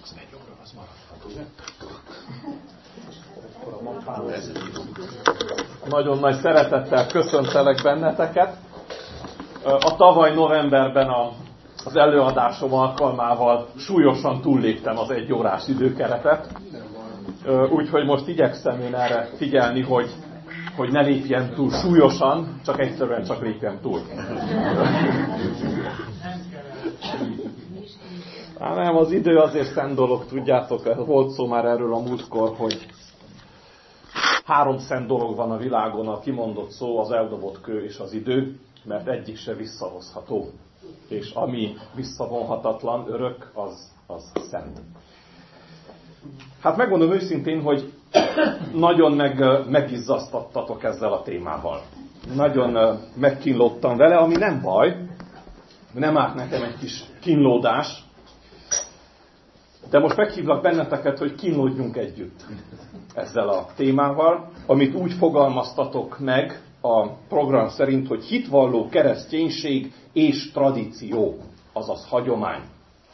Az egy óra, az maradhat, ugye? Nagyon nagy szeretettel köszöntelek benneteket. A tavaly novemberben az előadásom alkalmával súlyosan túlléptem az 1 órás időkeretet. Úgyhogy most igyekszem én erre figyelni, hogy ne lépjen túl súlyosan, csak egyszerűen csak lépjen túl. Nem, az idő azért szent dolog, tudjátok, volt szó már erről a múltkor, hogy 3 szent dolog van a világon, a kimondott szó, az eldobott kő és az idő, mert egyik se visszahozható. És ami visszavonhatatlan, örök, az szent. Hát megmondom őszintén, hogy nagyon megizzasztattatok ezzel a témával. Nagyon megkínlódtam vele, ami nem baj, nem árt nekem egy kis kínlódás, de most meghívlak benneteket, hogy kínlódjunk együtt ezzel a témával, amit úgy fogalmaztatok meg a program szerint, hogy hitvalló kereszténység és tradíció, azaz hagyomány.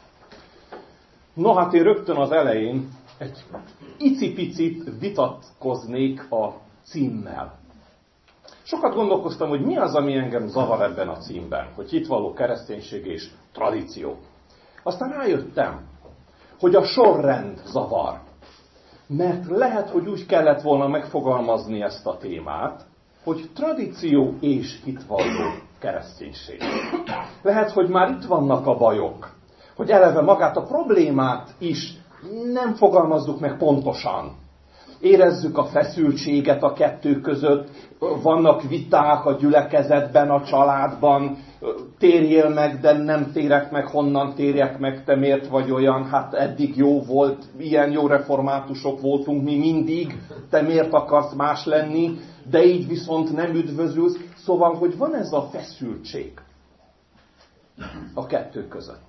No hát én rögtön az elején egy icipicit vitatkoznék a címmel. Sokat gondolkoztam, hogy mi az, ami engem zavar ebben a címben, hogy hitvalló kereszténység és tradíció. Aztán rájöttem, hogy a sorrend zavar. Mert lehet, hogy úgy kellett volna megfogalmazni ezt a témát, hogy tradíció és hitvalló kereszténység. Lehet, hogy már itt vannak a bajok, hogy eleve magát a problémát is nem fogalmazzuk meg pontosan. Érezzük a feszültséget a kettő között, vannak viták a gyülekezetben, a családban, térjél meg, de nem térek meg, honnan térjek meg, te miért vagy olyan, hát eddig jó volt, ilyen jó reformátusok voltunk mi mindig, te miért akarsz más lenni, de így viszont nem üdvözülsz. Szóval, hogy van ez a feszültség a kettő között.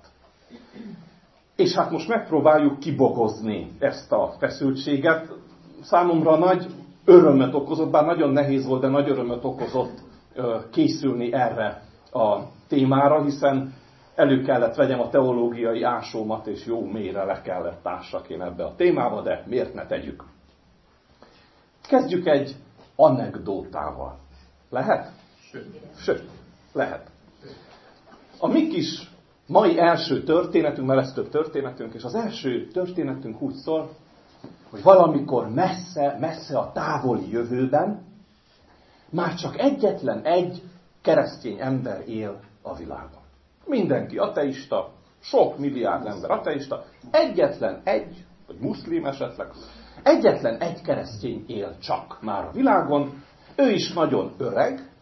És hát most megpróbáljuk kibogozni ezt a feszültséget. Számomra nagy örömet okozott, bár nagyon nehéz volt, de nagy örömet okozott készülni erre a témára, hiszen elő kellett vegyem a teológiai ásómat, és jó mélyre le kellett ássak én ebbe a témába, de miért ne tegyük? Kezdjük egy anekdótával. Lehet? Sőt, lehet. A mi kis mai első történetünk, mert lesz több történetünk, és az első történetünk úgy szól, hogy valamikor messze a távoli jövőben már csak egyetlen egy keresztény ember él a világon. Mindenki ateista, sok milliárd ember ateista, egyetlen egy, vagy muszlim esetleg, egyetlen egy keresztény él csak már a világon, ő is nagyon öreg,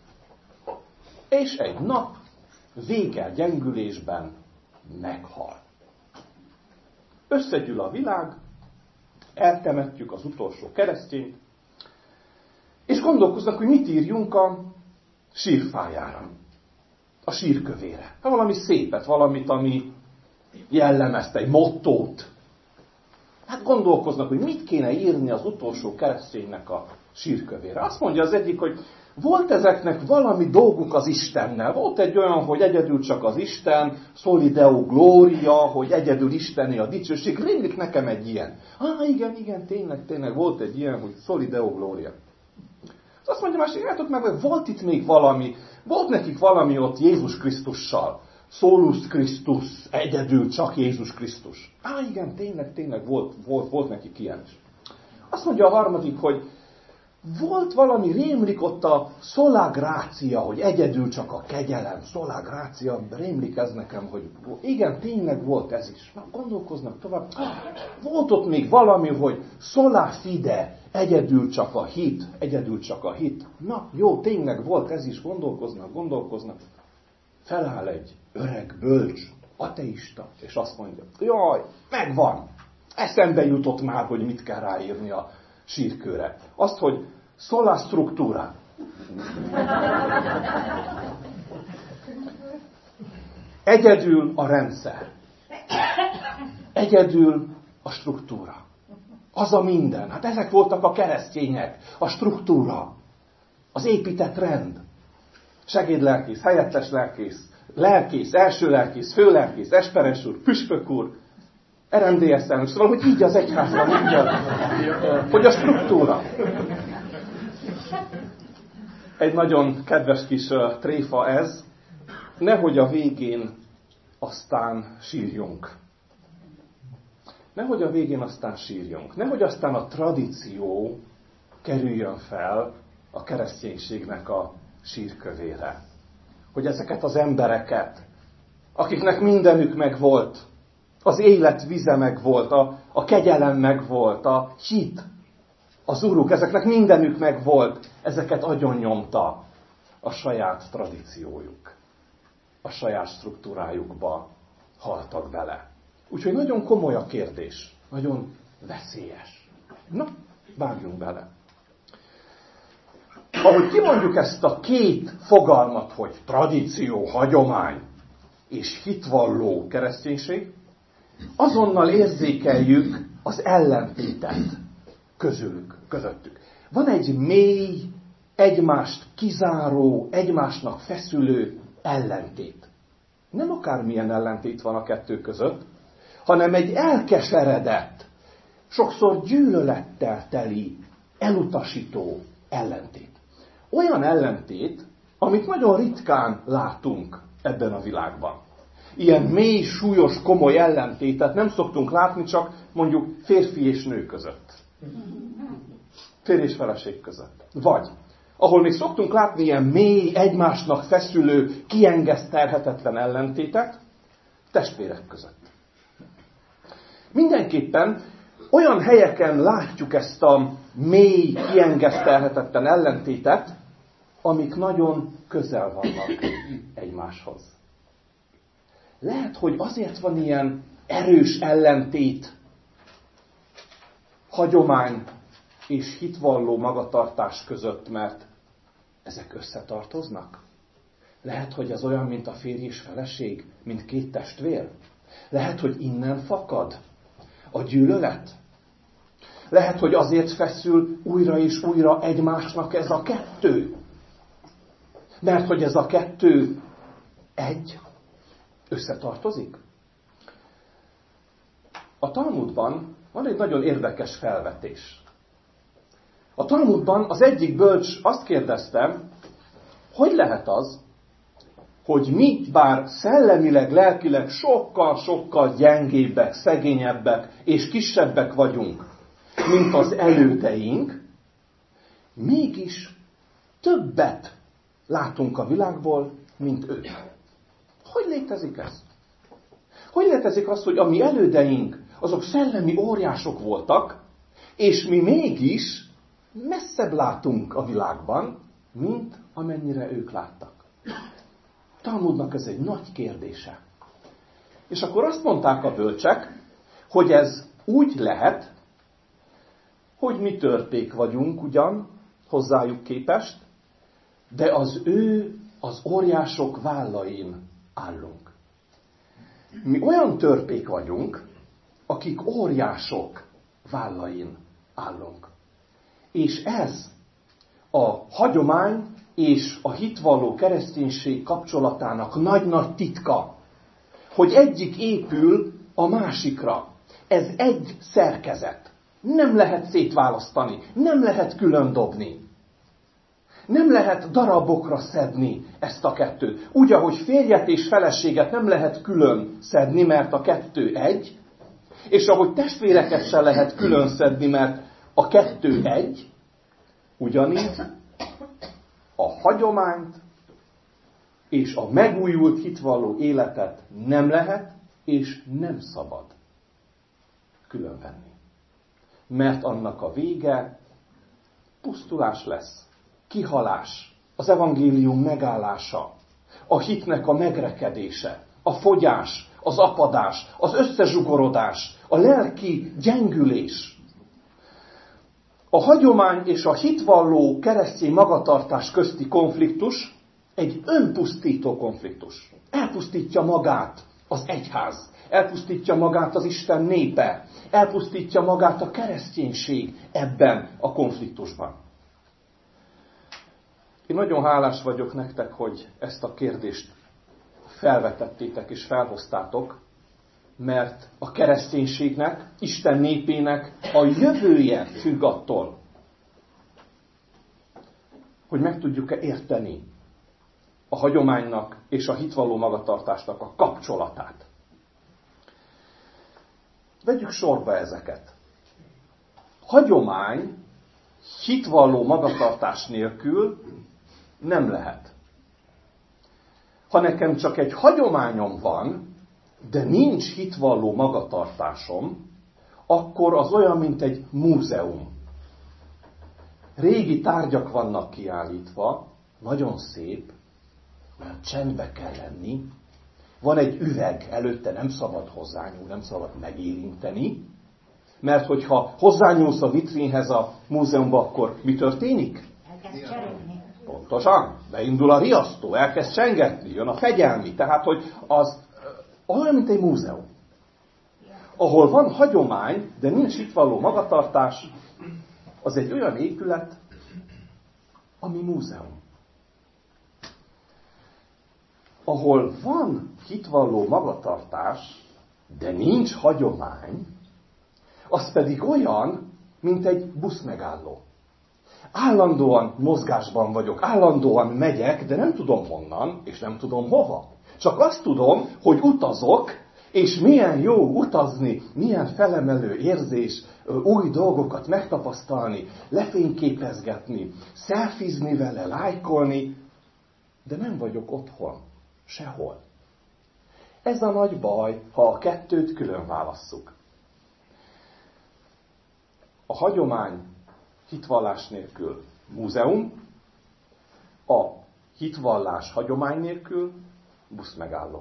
és egy nap végelgyengülésben meghal. Összegyűl a világ, eltemetjük az utolsó keresztényt, és gondolkoznak, hogy mit írjunk a sírfájára, a sírkövére. Hát valami szépet, valamit, ami jellemezte, egy mottót. Hát gondolkoznak, hogy mit kéne írni az utolsó kereszténynek a sírkövére. Azt mondja az egyik, hogy volt ezeknek valami dolguk az Istennel. Volt egy olyan, hogy egyedül csak az Isten, soli deo gloria, hogy egyedül Istené a dicsőség. Rémlik nekem egy ilyen. Igen, tényleg volt egy ilyen, hogy soli deo gloria. Azt mondja másik, látok meg, hogy volt itt még valami, volt nekik valami ott Jézus Krisztussal. Solus Christus, egyedül csak Jézus Krisztus. Igen, tényleg volt nekik ilyen is. Azt mondja a harmadik, hogy volt valami, rémlik ott a sola gratia, hogy egyedül csak a kegyelem, sola gratia, rémlik ez nekem, hogy igen, tényleg volt ez is. Gondolkoznak tovább. Volt ott még valami, hogy sola fide, egyedül csak a hit. Na, jó, tényleg volt ez is, gondolkoznak. Feláll egy öreg, bölcs, ateista, és azt mondja, jaj, megvan, eszembe jutott már, hogy mit kell ráírni a sírkőre. Azt, hogy sola structura. Egyedül a rendszer. Egyedül a struktúra. Az a minden. Hát ezek voltak a keresztények. A struktúra. Az épített rend. Segédlelkész, helyettes lelkész, első lelkész, főlelkész, esperes úr, püspök úr. RMDS elnök, szóval, hogy így az egyházban, hogy a struktúra. Egy nagyon kedves kis tréfa ez, nehogy a végén aztán sírjunk. Nehogy a végén aztán sírjunk. Nehogy aztán a tradíció kerüljön fel a kereszténységnek a sírkövére. Hogy ezeket az embereket, akiknek mindenük megvolt, az élet vize megvolt, a kegyelem megvolt, a hit, az uruk, ezeknek mindenük megvolt, ezeket agyonnyomta a saját tradíciójuk. A saját struktúrájukba haltak bele. Úgyhogy nagyon komoly a kérdés, nagyon veszélyes. Na, vágjunk bele. Ahogy kimondjuk ezt a két fogalmat, hogy tradíció, hagyomány és hitvalló kereszténység, azonnal érzékeljük az ellentétet közöttük. Van egy mély, egymást kizáró, egymásnak feszülő ellentét. Nem akármilyen ellentét van a kettő között, hanem egy elkeseredett, sokszor gyűlölettel teli, elutasító ellentét. Olyan ellentét, amit nagyon ritkán látunk ebben a világban. Ilyen mély, súlyos, komoly ellentétet nem szoktunk látni, csak mondjuk férfi és nő között. Férj és feleség között. Vagy, ahol még szoktunk látni ilyen mély, egymásnak feszülő, kiengesztelhetetlen ellentétet, testvérek között. Mindenképpen olyan helyeken látjuk ezt a mély, kiengesztelhetetlen ellentétet, amik nagyon közel vannak egymáshoz. Lehet, hogy azért van ilyen erős ellentét, hagyomány és hitvalló magatartás között, mert ezek összetartoznak. Lehet, hogy ez olyan, mint a férj és feleség, mint két testvér. Lehet, hogy innen fakad a gyűlölet. Lehet, hogy azért feszül újra és újra egymásnak ez a kettő. Mert hogy ez a kettő összetartozik. A Talmudban van egy nagyon érdekes felvetés. A Talmudban az egyik bölcs azt kérdezte, hogy lehet az, hogy mi bár szellemileg, lelkileg sokkal-sokkal gyengébbek, szegényebbek és kisebbek vagyunk, mint az elődeink, mégis többet látunk a világból, mint ők. Hogy létezik ez? Hogy létezik az, hogy a mi elődeink, azok szellemi óriások voltak, és mi mégis messzebb látunk a világban, mint amennyire ők láttak? Talmudnak ez egy nagy kérdése. És akkor azt mondták a bölcsek, hogy ez úgy lehet, hogy mi törpék vagyunk ugyan, hozzájuk képest, de az óriások vállain állunk. Mi olyan törpék vagyunk, akik óriások vállain állunk. És ez a hagyomány és a hitvalló kereszténység kapcsolatának nagy-nagy titka, hogy egyik épül a másikra. Ez egy szerkezet. Nem lehet szétválasztani, nem lehet külön dobni. Nem lehet darabokra szedni ezt a kettőt. Úgy, ahogy férjet és feleséget nem lehet külön szedni, mert a kettő egy, és ahogy testvéreket sem lehet külön szedni, mert a kettő egy, ugyanígy a hagyományt és a megújult hitvalló életet nem lehet és nem szabad különvenni. Mert annak a vége pusztulás lesz, kihalás, az evangélium megállása, a hitnek a megrekedése, a fogyás, az apadás, az összezsugorodás, a lelki gyengülés. A hagyomány és a hitvalló keresztény magatartás közti konfliktus egy önpusztító konfliktus. Elpusztítja magát az egyház, elpusztítja magát az Isten népe, elpusztítja magát a kereszténység ebben a konfliktusban. Én nagyon hálás vagyok nektek, hogy ezt a kérdést felvetettétek és felhoztátok, Mert a kereszténységnek, Isten népének a jövője függ attól, hogy meg tudjuk-e érteni a hagyománynak és a hitvalló magatartásnak a kapcsolatát. Vegyük sorba ezeket. Hagyomány hitvalló magatartás nélkül nem lehet. Ha nekem csak egy hagyományom van, de nincs hitvalló magatartásom, akkor az olyan, mint egy múzeum. Régi tárgyak vannak kiállítva, nagyon szép, mert csendbe kell lenni. Van egy üveg, előtte nem szabad hozzányúlni, nem szabad megérinteni, mert hogyha hozzányúlsz a vitrínhez a múzeumba, akkor mi történik? Elkezd cserélni. Pontosan, beindul a riasztó, elkezd csengetni, jön a fegyelmi, tehát hogy az olyan, mint egy múzeum. Ahol van hagyomány, de nincs hitvalló magatartás, az egy olyan épület, ami múzeum. Ahol van hitvalló magatartás, de nincs hagyomány, az pedig olyan, mint egy buszmegálló. Állandóan mozgásban vagyok, állandóan megyek, de nem tudom honnan, és nem tudom hova. Csak azt tudom, hogy utazok, és milyen jó utazni, milyen felemelő érzés, új dolgokat megtapasztalni, lefényképezgetni, szelfizni vele, lájkolni, de nem vagyok otthon, sehol. Ez a nagy baj, ha a kettőt külön válasszuk. A hagyomány hitvallás nélkül múzeum, a hitvallás hagyomány nélkül buszmegálló.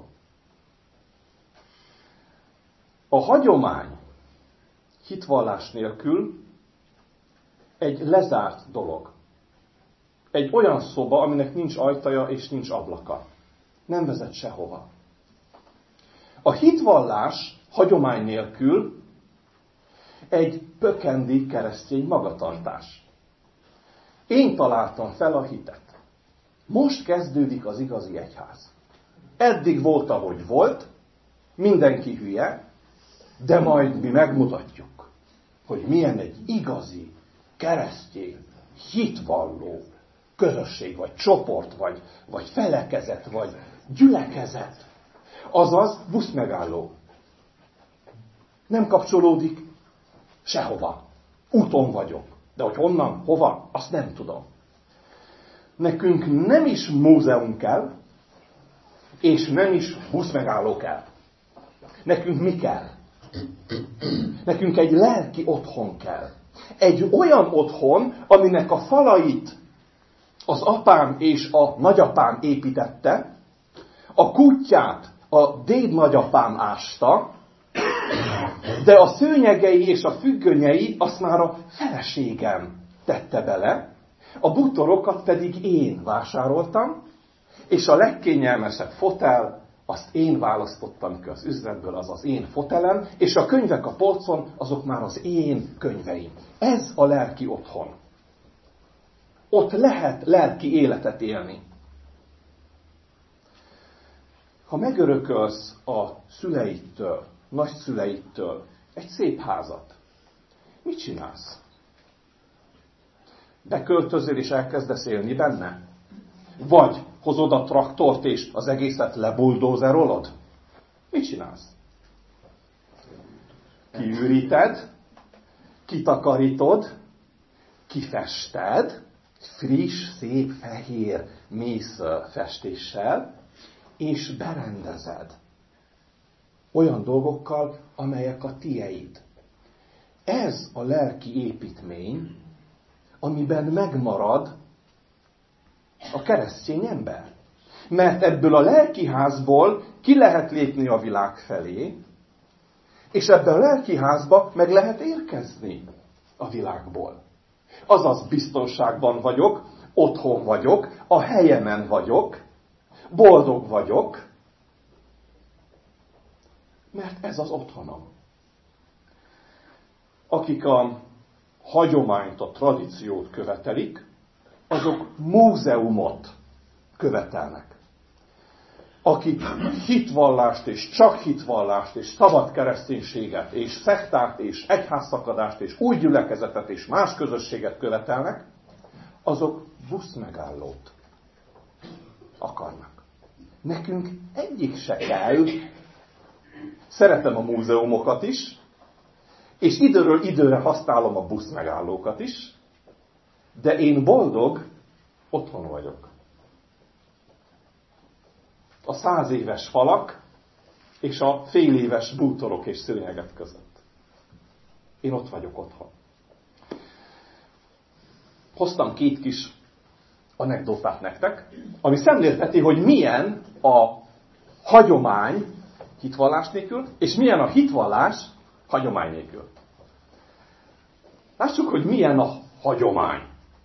A hagyomány hitvallás nélkül egy lezárt dolog. Egy olyan szoba, aminek nincs ajtaja és nincs ablaka. Nem vezet sehova. A hitvallás hagyomány nélkül egy pökendi keresztény magatartás. Én találtam fel a hitet. Most kezdődik az igazi egyház. Eddig volt, ahogy volt, mindenki hülye, de majd mi megmutatjuk, hogy milyen egy igazi, keresztény, hitvalló közösség, vagy csoport, vagy felekezet, vagy gyülekezet. Azaz buszmegálló. Nem kapcsolódik sehova. Úton vagyok. De hogy honnan, hova, azt nem tudom. Nekünk nem is múzeum kell, és nem is buszmegálló kell. Nekünk mi kell? Nekünk egy lelki otthon kell. Egy olyan otthon, aminek a falait az apám és a nagyapám építette, a kutyát a déd-nagyapám ásta, de a szőnyegei és a függönyei azt már a feleségem tette bele, a bútorokat pedig én vásároltam, és a legkényelmesebb fotel, azt én választottam ki az üzletből, az az én fotelem, és a könyvek a polcon, azok már az én könyveim. Ez a lelki otthon. Ott lehet lelki életet élni. Ha megörökölsz a szüleidtől, nagyszüleidtől egy szép házat, mit csinálsz? Beköltözöl és elkezdesz élni benne? Vagy hozod a traktort és az egészet lebuldózerolod? Mit csinálsz? Kiüríted, kitakarítod, kifested, friss, szép, fehér, mész festéssel, és berendezed. Olyan dolgokkal, amelyek a tieid. Ez a lelki építmény, amiben megmarad a keresztény ember. Mert ebből a lelki házból ki lehet lépni a világ felé, és ebben a lelki házba meg lehet érkezni a világból. Azaz biztonságban vagyok, otthon vagyok, a helyemen vagyok, boldog vagyok, mert ez az otthonom. Akik a hagyományt, a tradíciót követelik, azok múzeumot követelnek. akik hitvallást, és csak hitvallást, és szabad kereszténységet, és szektát, és egyházszakadást, és új gyülekezetet, és más közösséget követelnek, azok buszmegállót akarnak. Nekünk egyik se kell. Szeretem a múzeumokat is, és időről időre használom a buszmegállókat is, de én boldog, otthon vagyok. A 100 éves falak és a fél éves bútorok és szőnyegek között. Én ott vagyok otthon. Hoztam 2 kis anekdotát nektek, ami szemlélteti, hogy milyen a hagyomány hitvallás nélkül, és milyen a hitvallás hagyomány nélkül. Lássuk, hogy milyen a hagyomány.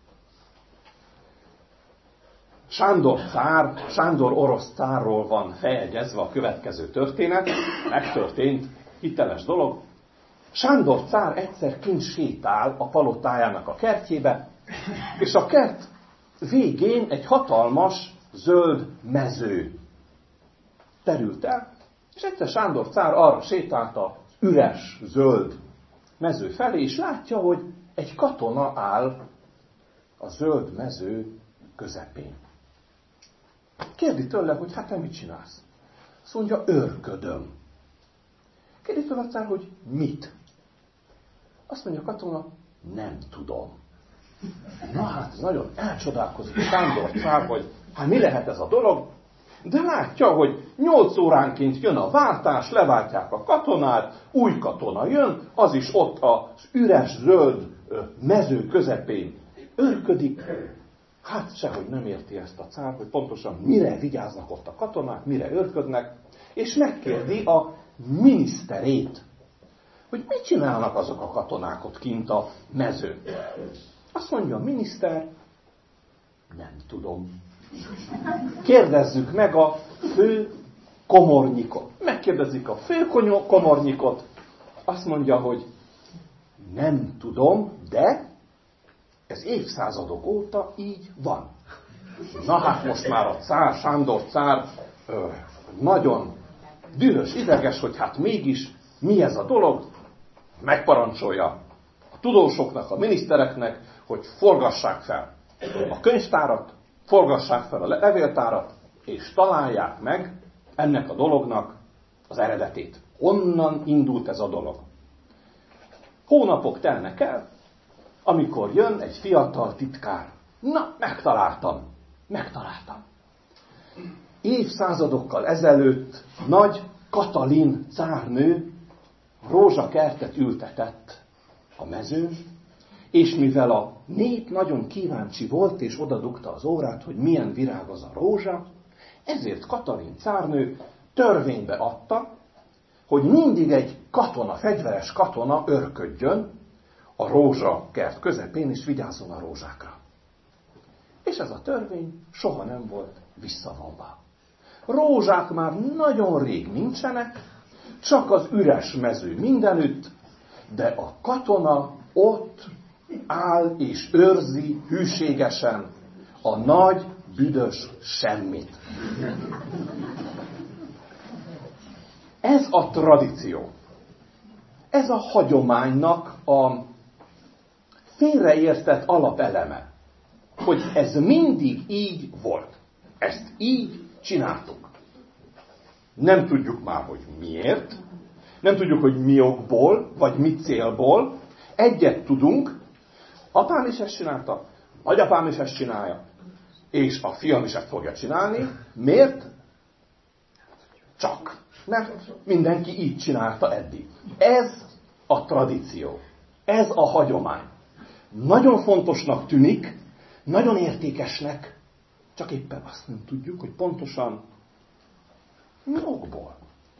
Sándor orosz cárról van feljegyezve a következő történet, megtörtént, hiteles dolog. Sándor cár egyszer kint sétál a palotájának a kertjébe, és a kert végén egy hatalmas zöld mező terült el, és egyszer Sándor cár arra sétált az üres, zöld mező felé, és látja, hogy egy katona áll a zöld mező közepén. Kérdi tőle, hogy hát te mit csinálsz? Azt mondja, őrködöm. Kérdi tőle a cár, hogy mit? Azt mondja a katona, nem tudom. Na hát, ez nagyon elcsodálkozik Sándor cár, hogy hát mi lehet ez a dolog? De látja, hogy 8 óránként jön a váltás, leváltják a katonát, új katona jön, az is ott az üres, zöld mező közepén őrködik. Hát sehogy nem érti ezt a cár, hogy pontosan mire vigyáznak ott a katonák, mire őrködnek, és megkérdi a miniszterét, hogy mit csinálnak azok a katonák ott kint a mezőn. Azt mondja a miniszter, nem tudom. Kérdezzük meg a fő komornyikot. Megkérdezik a fő komornyikot, azt mondja, hogy nem tudom, de ez évszázadok óta így van. Na hát most már a cár, Sándor cár nagyon dühös, ideges, hogy hát mégis mi ez a dolog, megparancsolja a tudósoknak, a minisztereknek, hogy forgassák fel a könyvtárat, forgassák fel a levéltárat, és találják meg ennek a dolognak az eredetét. Honnan indult ez a dolog? Hónapok telnek el, amikor jön egy fiatal titkár. Na, megtaláltam. Évszázadokkal ezelőtt nagy Katalin cárnő rózsakertet ültetett a mezőn, és mivel a nép nagyon kíváncsi volt, és odadugta az órát, hogy milyen virág az a rózsa, ezért Katalin cárnő törvénybe adta, hogy mindig egy katona, fegyveres katona őrködjön a rózsakert közepén, és vigyázzon a rózsákra. És ez a törvény soha nem volt visszavonva. Rózsák már nagyon rég nincsenek, csak az üres mező mindenütt, de a katona ott áll és őrzi hűségesen a nagy, büdös semmit. Ez a tradíció. Ez a hagyománynak a félreértett alapeleme, hogy ez mindig így volt. Ezt így csináltuk. Nem tudjuk már, hogy miért, nem tudjuk, hogy mi okból, vagy mi célból. Egyet tudunk, apám is ezt csinálta, nagyapám is ezt csinálja, és a fiam is ezt fogja csinálni. Miért? Csak. Mert mindenki így csinálta eddig. Ez a tradíció. Ez a hagyomány. Nagyon fontosnak tűnik, nagyon értékesnek, csak éppen azt nem tudjuk, hogy pontosan mi okból.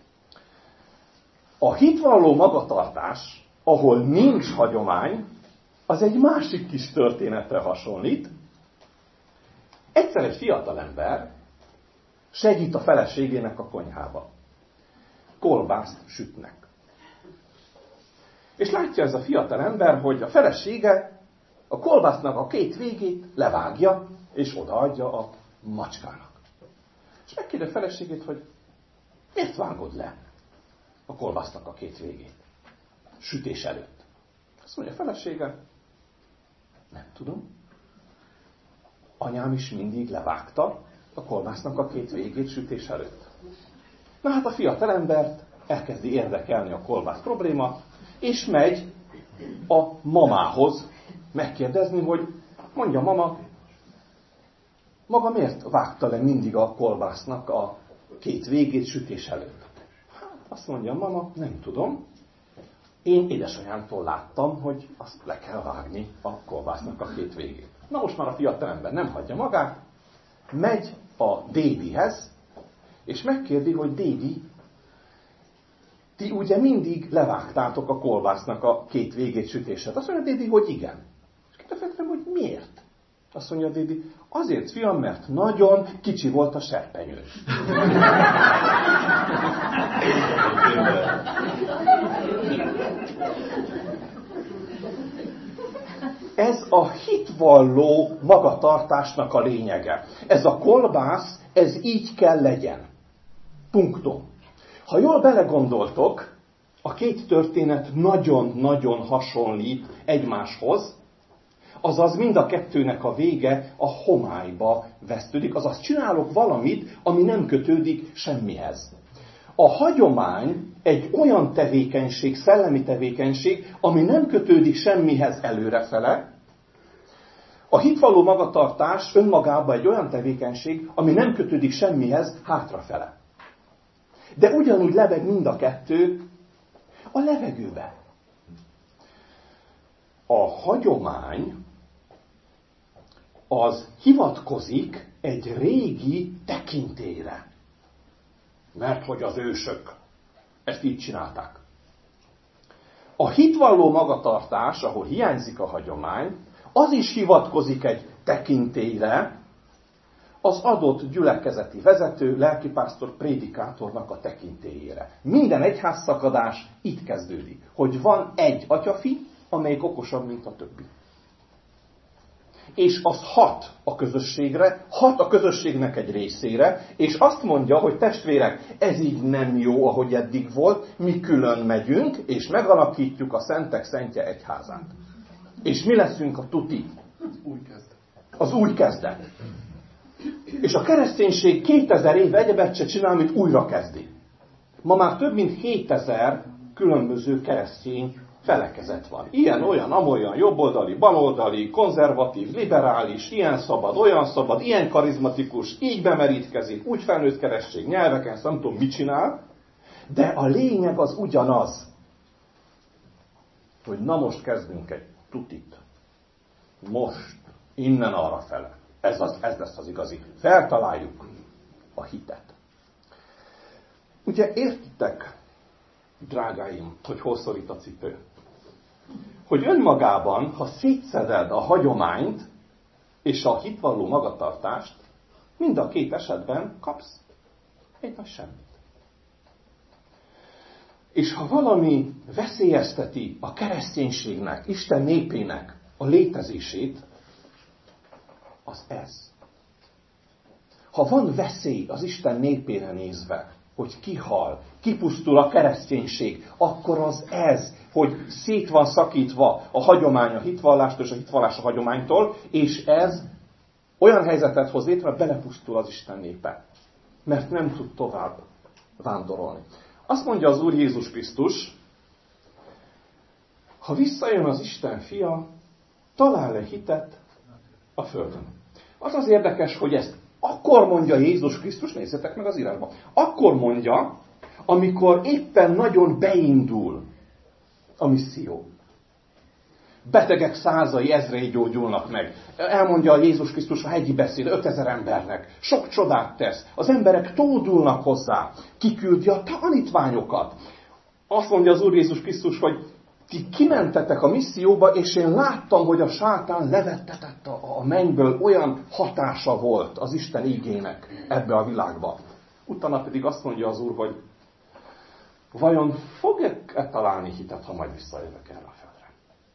A hitvalló magatartás, ahol nincs hagyomány, az egy másik kis történetre hasonlít. Egyszer egy fiatalember segít a feleségének a konyhába. Kolbászt sütnek. És látja ez a fiatalember, hogy a felesége a kolbásznak a 2 végét levágja, és odaadja a macskának. És És megkérdezi a feleségét, hogy miért vágod le a kolbásznak a két végét? Sütés előtt. Azt mondja a felesége, nem tudom. Anyám is mindig levágta a kolbásznak a két végét sütés előtt. Na hát a fiatalembert elkezdi érdekelni a kolbász probléma, és megy a mamához megkérdezni, hogy mondja mama, maga miért vágta le mindig a kolbásznak a két végét sütés előtt? Hát azt mondja mama, nem tudom. Én édesanyámtól láttam, hogy azt le kell vágni a kolbásznak a két végét. Na most már a fiatalember nem hagyja magát, megy a Dédihez, és megkérdi, hogy Dédi, ti ugye mindig levágtátok a kolbásznak a két végét sütését. Azt mondja Dédi, hogy igen. És kérdezem, hogy miért? Azt mondja Dédi, azért fiam, mert nagyon kicsi volt a serpenyő. Ez a hitvalló magatartásnak a lényege. Ez a kolbász, ez így kell legyen. Punktum. Ha jól belegondoltok, a két történet nagyon-nagyon hasonlít egymáshoz, azaz mind a kettőnek a vége a homályba vesztődik, azaz csinálok valamit, ami nem kötődik semmihez. A hagyomány egy olyan tevékenység, szellemi tevékenység, ami nem kötődik semmihez előrefele. A hitvalló magatartás önmagában egy olyan tevékenység, ami nem kötődik semmihez hátrafele. De ugyanúgy lebeg mind a kettő a levegőbe. A hagyomány az hivatkozik egy régi tekintélyre. Mert hogy az ősök ezt így csinálták. A hitvalló magatartás, ahol hiányzik a hagyomány, az is hivatkozik egy tekintélyre, az adott gyülekezeti vezető, lelkipásztor, prédikátornak a tekintélyére. Minden egyházszakadás itt kezdődik, hogy van egy atyafi, amelyik okosabb, mint a többi. És az hat a közösségre, hat a közösségnek egy részére, és azt mondja, hogy testvérek, ez így nem jó, ahogy eddig volt, mi külön megyünk, és megalakítjuk a szentek szentje egyházát. És mi leszünk a tuti? Az új kezdet. És a kereszténység 2000 éve egyebet se csinál, mint újra kezdi. Ma már több mint 7000 különböző keresztény felekezet van. Ilyen, olyan, amolyan, jobboldali, baloldali, konzervatív, liberális, ilyen szabad, olyan szabad, ilyen karizmatikus, így bemerítkezik, úgy felnőtt keresztség, nyelveken, nem tudom, mit csinál, de a lényeg az ugyanaz, hogy na most kezdünk egy tutit. Most, innen arra fele. Ez lesz az igazi. Feltaláljuk a hitet. Ugye értitek, drágáim, hogy hol szorít a cipő? Hogy önmagában, ha szétszeded a hagyományt és a hitvalló magatartást, mind a két esetben kapsz egy nagy semmit. És ha valami veszélyezteti a kereszténységnek, Isten népének a létezését, az ez. Ha van veszély az Isten népére nézve, hogy kihal, kipusztul a kereszténység, akkor az ez, hogy szét van szakítva a hagyomány a hitvallástól és a hitvallás a hagyománytól, és ez olyan helyzetet hoz létre, hogy belepusztul az Isten népe. Mert nem tud tovább vándorolni. Azt mondja az Úr Jézus Krisztus, ha visszajön az Isten fia, talál-e hitet a földön. Az érdekes, hogy ezt akkor mondja Jézus Krisztus, nézzétek meg az írásban, akkor mondja, amikor éppen nagyon beindul a misszió. Betegek százai, ezrei gyógyulnak meg. Elmondja Jézus Krisztus a hegyi beszéd 5000 embernek. Sok csodát tesz. Az emberek tódulnak hozzá. Kiküldi a tanítványokat. Azt mondja az Úr Jézus Krisztus, hogy ti kimentetek a misszióba, és én láttam, hogy a sátán levettetett a mennyből, olyan hatása volt az Isten igének ebbe a világba. Utána pedig azt mondja az Úr, hogy vajon fogják-e találni hitet, ha majd visszajövök erre a földre?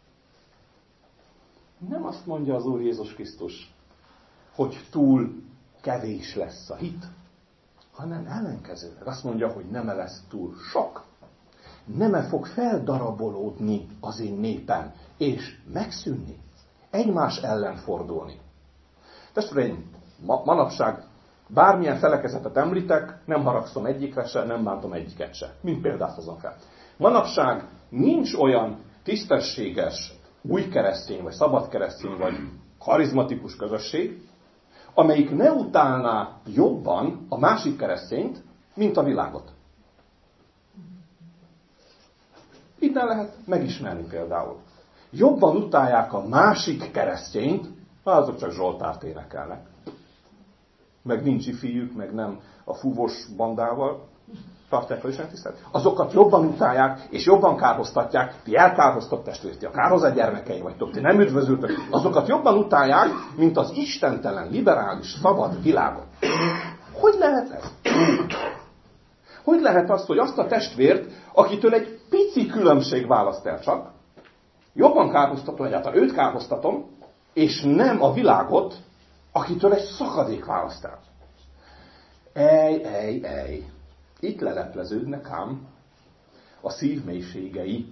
Nem azt mondja az Úr Jézus Krisztus, hogy túl kevés lesz a hit, hanem ellenkezőleg azt mondja, hogy neme lesz túl sok. Neme fog feldarabolódni az én népem, és megszűnni, egymás ellen fordulni. Testvéreim, manapság bármilyen felekezetet említek, nem haragszom egyikre se, nem bántom egyiket se. Mint példát hozom fel. Manapság nincs olyan tisztességes, új keresztény, vagy szabad keresztény, vagy karizmatikus közösség, amelyik ne utálná jobban a másik keresztényt, mint a világot. Innen lehet megismerni például. Jobban utálják a másik keresztényt, azok csak Zsoltárt énekelnek. Meg nincs ifjük, meg nem a fúvós bandával tartják a Isten tisztelt. Azokat jobban utálják, és jobban kárhoztatják, ti elkárhoztok testvért, ti a kárhozat gyermekei vagytok, ti nem üdvözültök. Azokat jobban utálják, mint az istentelen, liberális, szabad világot. Hogy lehet ez? Hogy lehet az, hogy azt a testvért, akitől egy pici különbség választ el csak, jobban kárhoztatom, egyáltalán őt kárhoztatom, és nem a világot, akitől egy szakadék választ el. Ej. Itt lelepleződnek ám a szív mélységei.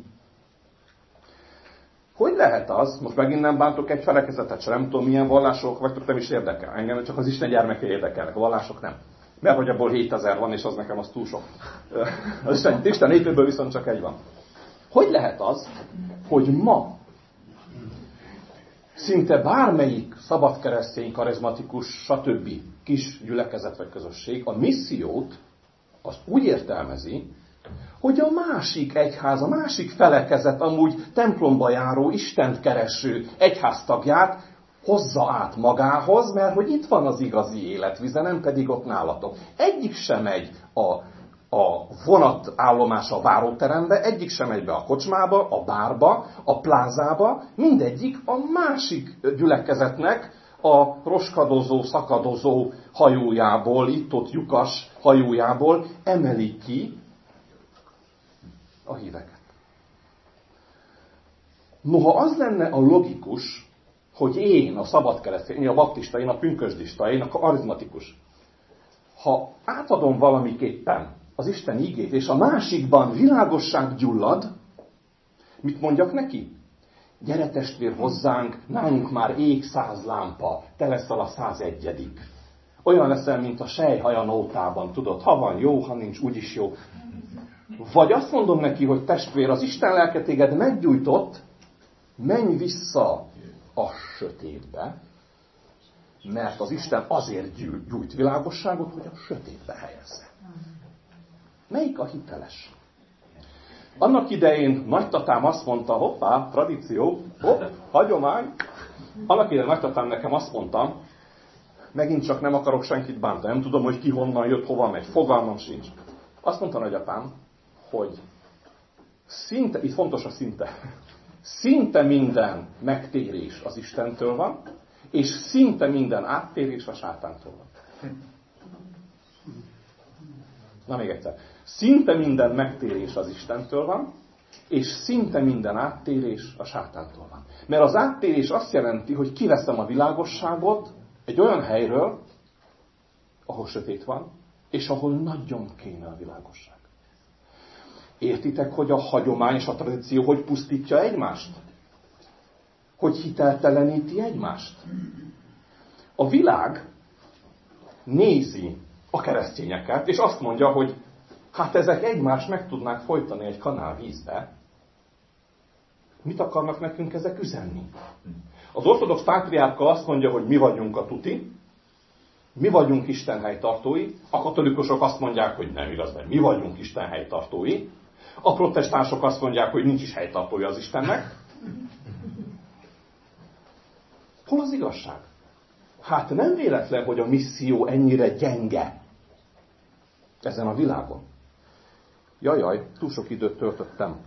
Hogy lehet az, most megint nem bántok egy felekezetet sem, nem tudom milyen vallások vagytok, nem is érdekel. Engem csak az Isten gyermekei érdekelnek, a vallások nem. Mert hogy abból 7000 van, és az nekem az túl sok. Az Isten népéből viszont csak egy van. Hogy lehet az, hogy ma szinte bármelyik szabadkeresztény, karizmatikus, stb. Kis gyülekezet vagy közösség a missziót az úgy értelmezi, hogy a másik egyház, a másik felekezet amúgy templomba járó, Istent kereső egyháztagját hozza át magához, mert hogy itt van az igazi életvize, nem pedig ott nálatok. Egyik sem megy a vonatállomás a váróterembe, egyik sem megy be a kocsmába, a bárba, a plázába, mindegyik a másik gyülekezetnek a roskadozó, szakadozó hajójából, itt-ott lyukas hajójából emelik ki a híveket. Noha az lenne a logikus, hogy én, a szabadkeresztény, én a baptista, én a pünkösdista, én a karizmatikus, ha átadom valamiképpen az Isten igét, és a másikban világosság gyullad, mit mondjak neki? Gyere testvér hozzánk, nálunk már ég 100 lámpa, te leszel a 101. Olyan leszel, mint a sejhaj a nótában, tudod, ha van jó, ha nincs, úgyis jó. Vagy azt mondom neki, hogy testvér, az Isten lelke téged meggyújtott, menj vissza a sötétbe, mert az Isten azért gyújt világosságot, hogy a sötétbe helyezze. Melyik a hiteles? Annak idején nagytatám azt mondta, hoppá, tradíció, hagyomány. Annak idején nagytatám nekem azt mondta, megint csak nem akarok senkit bántani, nem tudom, hogy ki honnan jött, hova megy, fogalmam sincs. Azt mondta nagyapám, hogy szinte, itt fontos a szinte minden megtérés az Istentől van, és szinte minden áttérés a sátántól van. Na még egyszer. Szinte minden megtérés az Istentől van, és szinte minden áttérés a sátántól van. Mert az áttérés azt jelenti, hogy kiveszem a világosságot egy olyan helyről, ahol sötét van, és ahol nagyon kéne a világosság. Értitek, hogy a hagyomány és a tradíció hogy pusztítja egymást? Hogy hitelteleníti egymást? A világ nézi a keresztényeket, és azt mondja, hogy hát ezek egymást meg tudnák folytani egy kanál vízbe. Mit akarnak nekünk ezek üzenni? Az ortodox pátriárka azt mondja, hogy mi vagyunk a tuti, mi vagyunk Isten helytartói, a katolikusok azt mondják, hogy nem igaz, mert mi vagyunk Isten helytartói, a protestánsok azt mondják, hogy nincs is helytartója az Istennek. Hol az igazság? Hát nem véletlen, hogy a misszió ennyire gyenge ezen a világon. Jajjaj, túl sok időt töltöttem.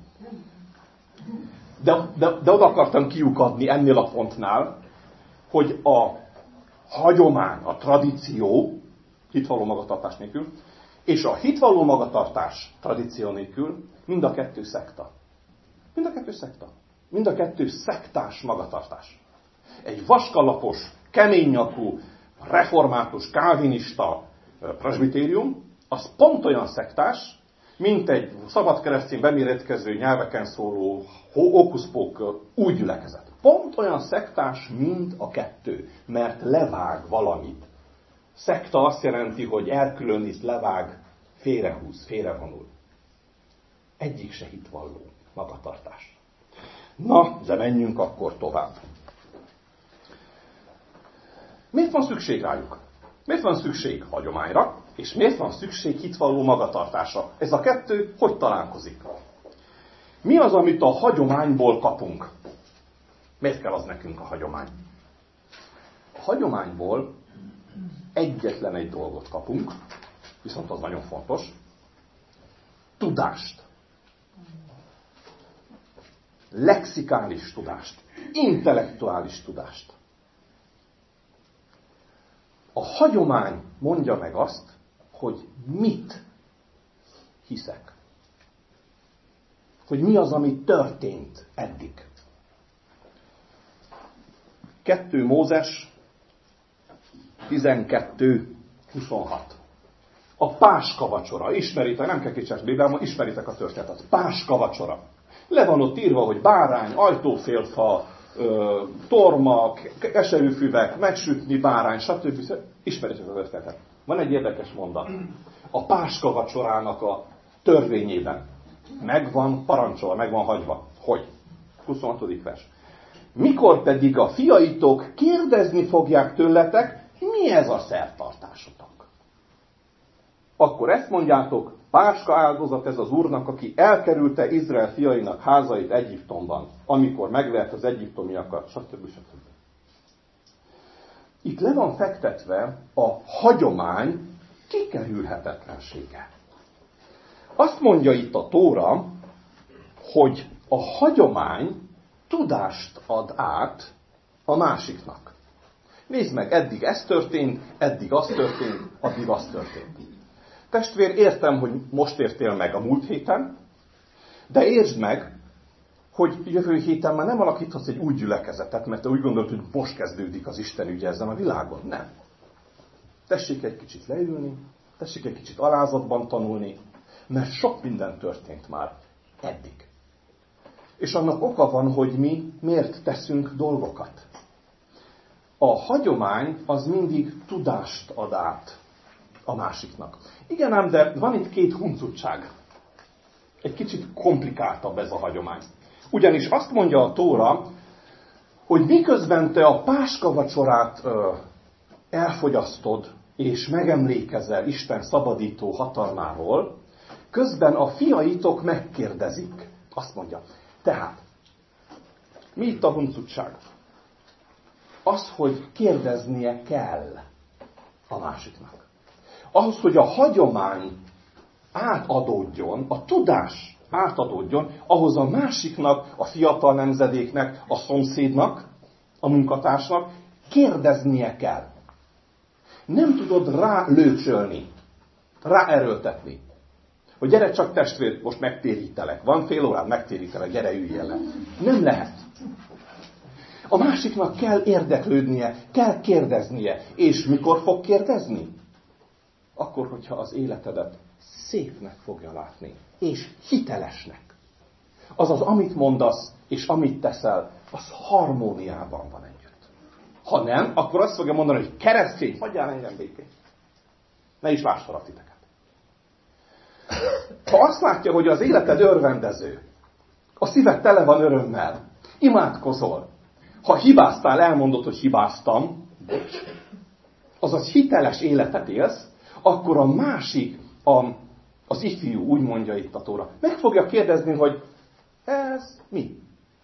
De oda akartam kiukadni ennél a pontnál, hogy a hagyomány, a tradíció, hitvalló magatartás nélkül, és a hitvalló magatartás tradíció nélkül mind a kettő szekta. Mind a kettő szekta. Mind a kettő szektás magatartás. Egy vaskalapos, keménynyakú, református, kálvinista presbitérium, az pont olyan szektás, mint egy szabad keresztény beméretkező nyelveken szóló hókuszpók új gyülekezet. Pont olyan szektás, mint a kettő, mert levág valamit. Szekta azt jelenti, hogy elkülönít, levág, félrehúz, félrevonul. Egyik se hitvalló magatartás. Na, de menjünk akkor tovább. Miért van szükség rájuk? Miért van szükség hagyományra, és miért van szükség hitvalló magatartásra? Ez a kettő hogy találkozik? Mi az, amit a hagyományból kapunk? Miért kell az nekünk a hagyomány? A hagyományból egyetlen egy dolgot kapunk, viszont az nagyon fontos. Tudást. Lexikális tudást. Intellektuális tudást. A hagyomány mondja meg azt, hogy mit hiszek. Hogy mi az, ami történt eddig. 2 Mózes 12:26. A Páska vacsora. Ismeritek, nem kell kicsás Bibliában, ismeritek a történetet. Páska vacsora. Le van ott írva, hogy bárány, ajtófélfa, torma, keserűfüvek, megsütni bárány, stb. Ismeritek a történetet. Van egy érdekes mondat. A Páska vacsorának a törvényében meg van parancsolva, meg van hagyva. Hogy? 26. vers. Mikor pedig a fiaitok kérdezni fogják tőletek, mi ez a szertartásotok? Akkor ezt mondjátok, Páska áldozat ez az Úrnak, aki elkerülte Izrael fiainak házait Egyiptomban, amikor megvert az egyiptomiakat, stb. Itt le van fektetve a hagyomány kikerülhetetlensége. Azt mondja itt a Tóra, hogy a hagyomány tudást ad át a másiknak. Nézd meg, eddig ez történt, eddig az történt, addig az történt. Testvér, értem, hogy most értél meg a múlt héten, de értsd meg, hogy jövő héten már nem alakíthatsz egy új gyülekezetet, mert te úgy gondolod, hogy most kezdődik az Isten ügye ezen a világon. Nem. Tessék egy kicsit leülni, tessék egy kicsit alázatban tanulni, mert sok minden történt már eddig. És annak oka van, hogy mi miért teszünk dolgokat. A hagyomány az mindig tudást ad át a másiknak. Igen ám, de van itt 2 huncutság. Egy kicsit komplikáltabb ez a hagyomány. Ugyanis azt mondja a Tóra, hogy miközben te a Páska vacsorát elfogyasztod, és megemlékezel Isten szabadító hatalmáról, közben a fiaitok megkérdezik. Azt mondja. Tehát, mi itt a huncutság? Az, hogy kérdeznie kell a másiknak. Ahhoz, hogy a hagyomány átadódjon, a tudás átadódjon, ahhoz a másiknak, a fiatal nemzedéknek, a szomszédnak, a munkatársnak kérdeznie kell. Nem tudod rálőcsölni, ráerőltetni. Hogy gyere csak testvér, most megtérítelek. Van fél órád, megtérítelek, gyere üljél le. Nem lehet. A másiknak kell érdeklődnie, kell kérdeznie. És mikor fog kérdezni? Akkor, hogyha az életedet szépnek fogja látni. És hitelesnek. Azaz, amit mondasz, és amit teszel, az harmóniában van együtt. Ha nem, akkor azt fogja mondani, hogy keresztény, hagyjál engem békén. Ne is lássalak titeket. Ha azt látja, hogy az életed örvendező, a szíved tele van örömmel, imádkozol, ha hibáztál, elmondod, hogy hibáztam, azaz hiteles életet élsz, akkor a másik, az ifjú, úgy mondja itt a Tóra, meg fogja kérdezni, hogy ez mi?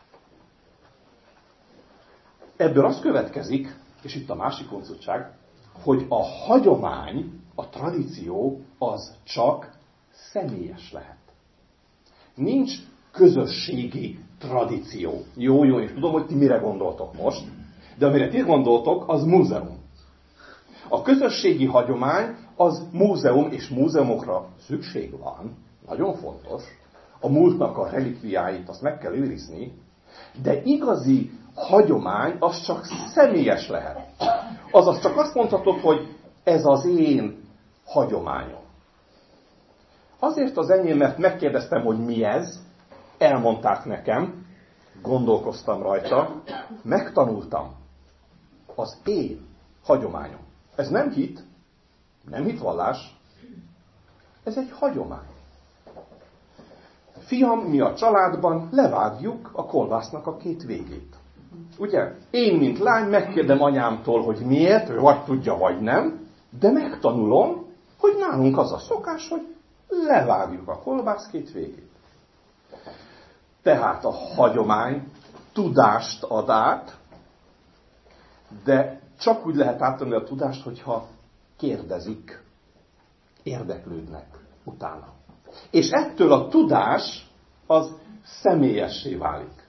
Ebből az következik, és itt a másik huncutság, hogy a hagyomány, a tradíció az csak személyes lehet. Nincs közösségi tradíció. Jó, és tudom, hogy ti mire gondoltok most, de amire ti gondoltok, az múzeum. A közösségi hagyomány az múzeum, és múzeumokra szükség van, nagyon fontos. A múltnak a relikviáit azt meg kell őrizni, de igazi hagyomány az csak személyes lehet. Azaz csak azt mondhatod, hogy ez az én hagyományom. Azért az enyém, mert megkérdeztem, hogy mi ez, elmondták nekem, gondolkoztam rajta, megtanultam. Az én hagyományom. Ez nem hit, nem hitvallás, ez egy hagyomány. Fiam, mi a családban levágjuk a kolbásznak a két végét. Ugye? Én, mint lány, megkérdem anyámtól, hogy miért, ő vagy tudja, vagy nem, de megtanulom, hogy nálunk az a szokás, hogy levágjuk a kolbász két végét. Tehát a hagyomány tudást ad át, de csak úgy lehet átadni a tudást, hogyha kérdezik, érdeklődnek utána. És ettől a tudás az személyessé válik.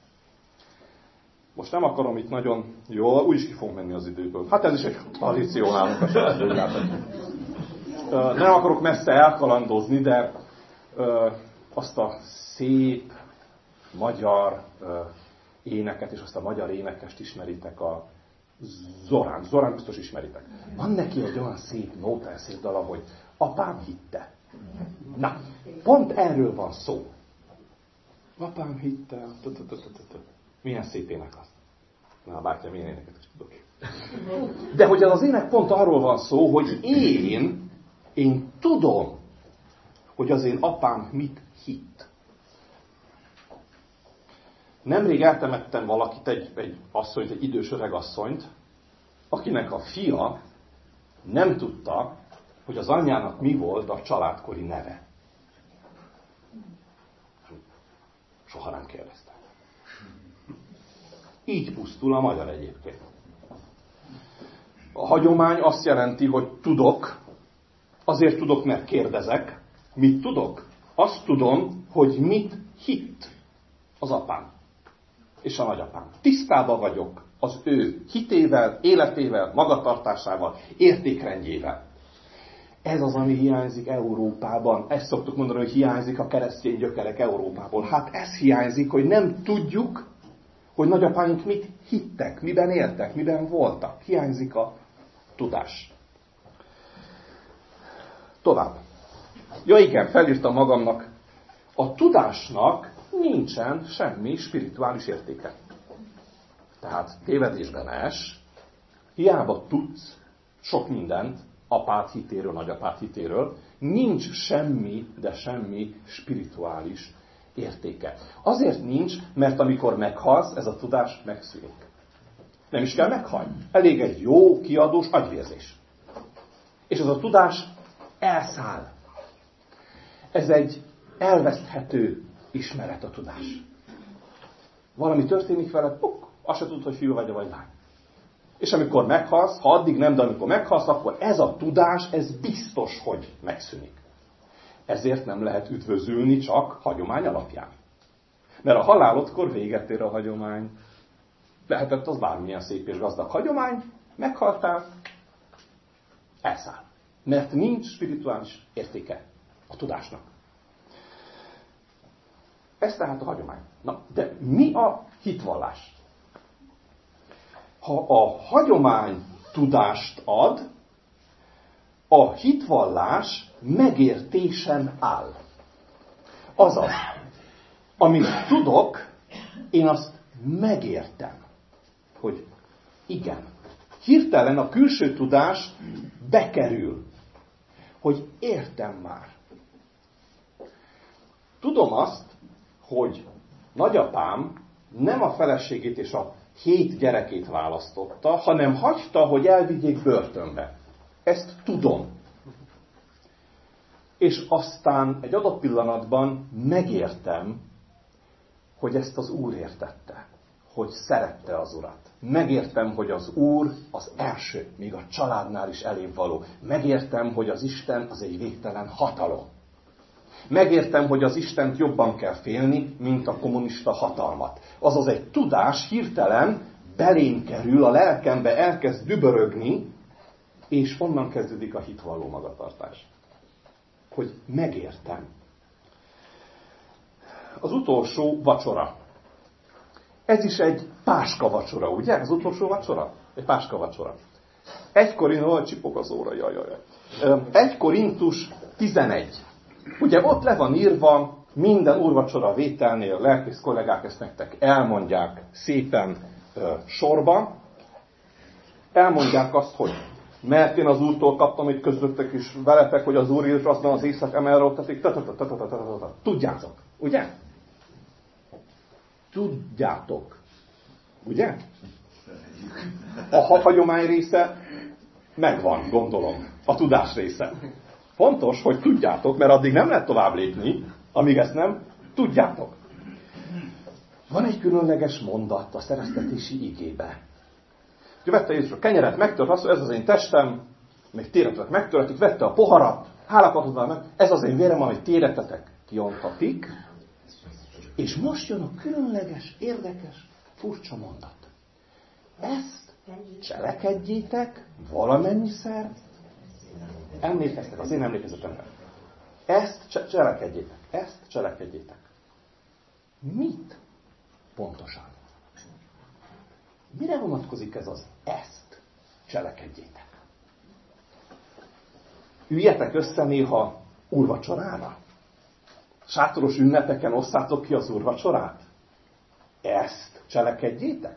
Most nem akarom itt nagyon jól, úgyis ki fog menni az időből. Hát ez is egy tradíció nálunk a családban. Nem akarok messze elkalandozni, de azt a szép magyar éneket és azt a magyar énekest ismeritek, a Zorán. Zorán biztos ismeritek. Van neki egy olyan szép nótán-szép dala, hogy apám hitte. Na, pont erről van szó. Apám hitte. Milyen szép ének az. Na, bátyám, milyen éneket is tudok. De hogy az ének pont arról van szó, hogy én tudom, hogy az én apám mit hitt. Nemrég eltemettem valakit, egy asszonyt, egy idős öreg asszonyt, akinek a fia nem tudta, hogy az anyjának mi volt a családkori neve. Soha nem kérdezte. Így pusztul a magyar egyébként. A hagyomány azt jelenti, hogy tudok, azért tudok, mert kérdezek. Mit tudok? Azt tudom, hogy mit hitt az apám és a nagyapám. Tisztában vagyok az ő hitével, életével, magatartásával, értékrendjével. Ez az, ami hiányzik Európában. Ezt szoktuk mondani, hogy hiányzik a keresztény gyökerek Európából. Hát ez hiányzik, hogy nem tudjuk, hogy nagyapáink mit hittek, miben éltek, miben voltak. Hiányzik a tudás. Tovább. Ja igen, felírtam magamnak. A tudásnak nincsen semmi spirituális értéke. Tehát tévedésben es, hiába tudsz sok mindent, apád hitéről, nagyapád hitéről, nincs semmi, de semmi spirituális értéke. Azért nincs, mert amikor meghalsz, ez a tudás megszűnik. Nem is kell meghalni. Elég egy jó, kiadós agyvérzés. És ez a tudás elszáll. Ez egy elveszthető ismeret a tudás. Valami történik veled, azt se tudod, hogy fiú vagy lány. És amikor meghalsz, ha addig nem, de amikor meghalsz, akkor ez a tudás, ez biztos, hogy megszűnik. Ezért nem lehet üdvözülni csak hagyomány alapján. Mert a halálodkor véget ér a hagyomány. Lehetett az bármilyen szép és gazdag hagyomány, meghaltál, elszáll. Mert nincs spirituális értéke a tudásnak. Ez tehát a hagyomány. Na, de mi a hitvallás? Ha a hagyomány tudást ad, a hitvallás megértésen áll. Azaz, amit tudok, én azt megértem, hogy igen. Hirtelen a külső tudás bekerül, hogy értem már. Tudom azt, hogy nagyapám nem a feleségét és a 7 gyerekét választotta, hanem hagyta, hogy elvigyék börtönbe. Ezt tudom. És aztán egy adott pillanatban megértem, hogy ezt az Úr értette, hogy szerette az Urat. Megértem, hogy az Úr az első, még a családnál is elébb való. Megértem, hogy az Isten az egy végtelen hatalom. Megértem, hogy az Istent jobban kell félni, mint a kommunista hatalmat. Azaz egy tudás hirtelen belém kerül, a lelkembe elkezd dübörögni, és onnan kezdődik a hitvalló magatartás. Hogy megértem. Az utolsó vacsora. Ez is egy páska vacsora, ugye? Az utolsó vacsora? Egy páska vacsora. 1 Korintus, csipog az óra, 1 Korintus 11. Ugye ott le van írva, minden úrvacsora vételnél lelkész kollégák ezt nektek elmondják szépen sorba. Elmondják azt, hogy mert én az Úrtól kaptam, itt közöttek is veletek, hogy az Úr Jézus aztán az éjszak emelrodtatik. Tudjátok, ugye? Tudjátok. Ugye? A hagyomány része megvan, gondolom. A tudás része. Fontos, hogy tudjátok, mert addig nem lehet tovább lépni, amíg ezt nem tudjátok. Van egy különleges mondat a szereztetési igébe. Vette Jézus a kenyeret, megtört, azt mondja, ez az én testem, még téretetek megtöretik, vette a poharat, hálakat hozzá meg, ez az én vérem, amit téretetek kiontatik. És most jön a különleges, érdekes, furcsa mondat. Ezt cselekedjétek valamennyiszer, emlékeztek az én emlékezetemre. Ezt cselekedjétek. Ezt cselekedjétek. Mit? Pontosan. Mire vonatkozik ez az ezt cselekedjétek? Üljetek össze néha úrvacsorára. Sátoros ünnepeken osszátok ki az úrvacsorát. Ezt cselekedjétek?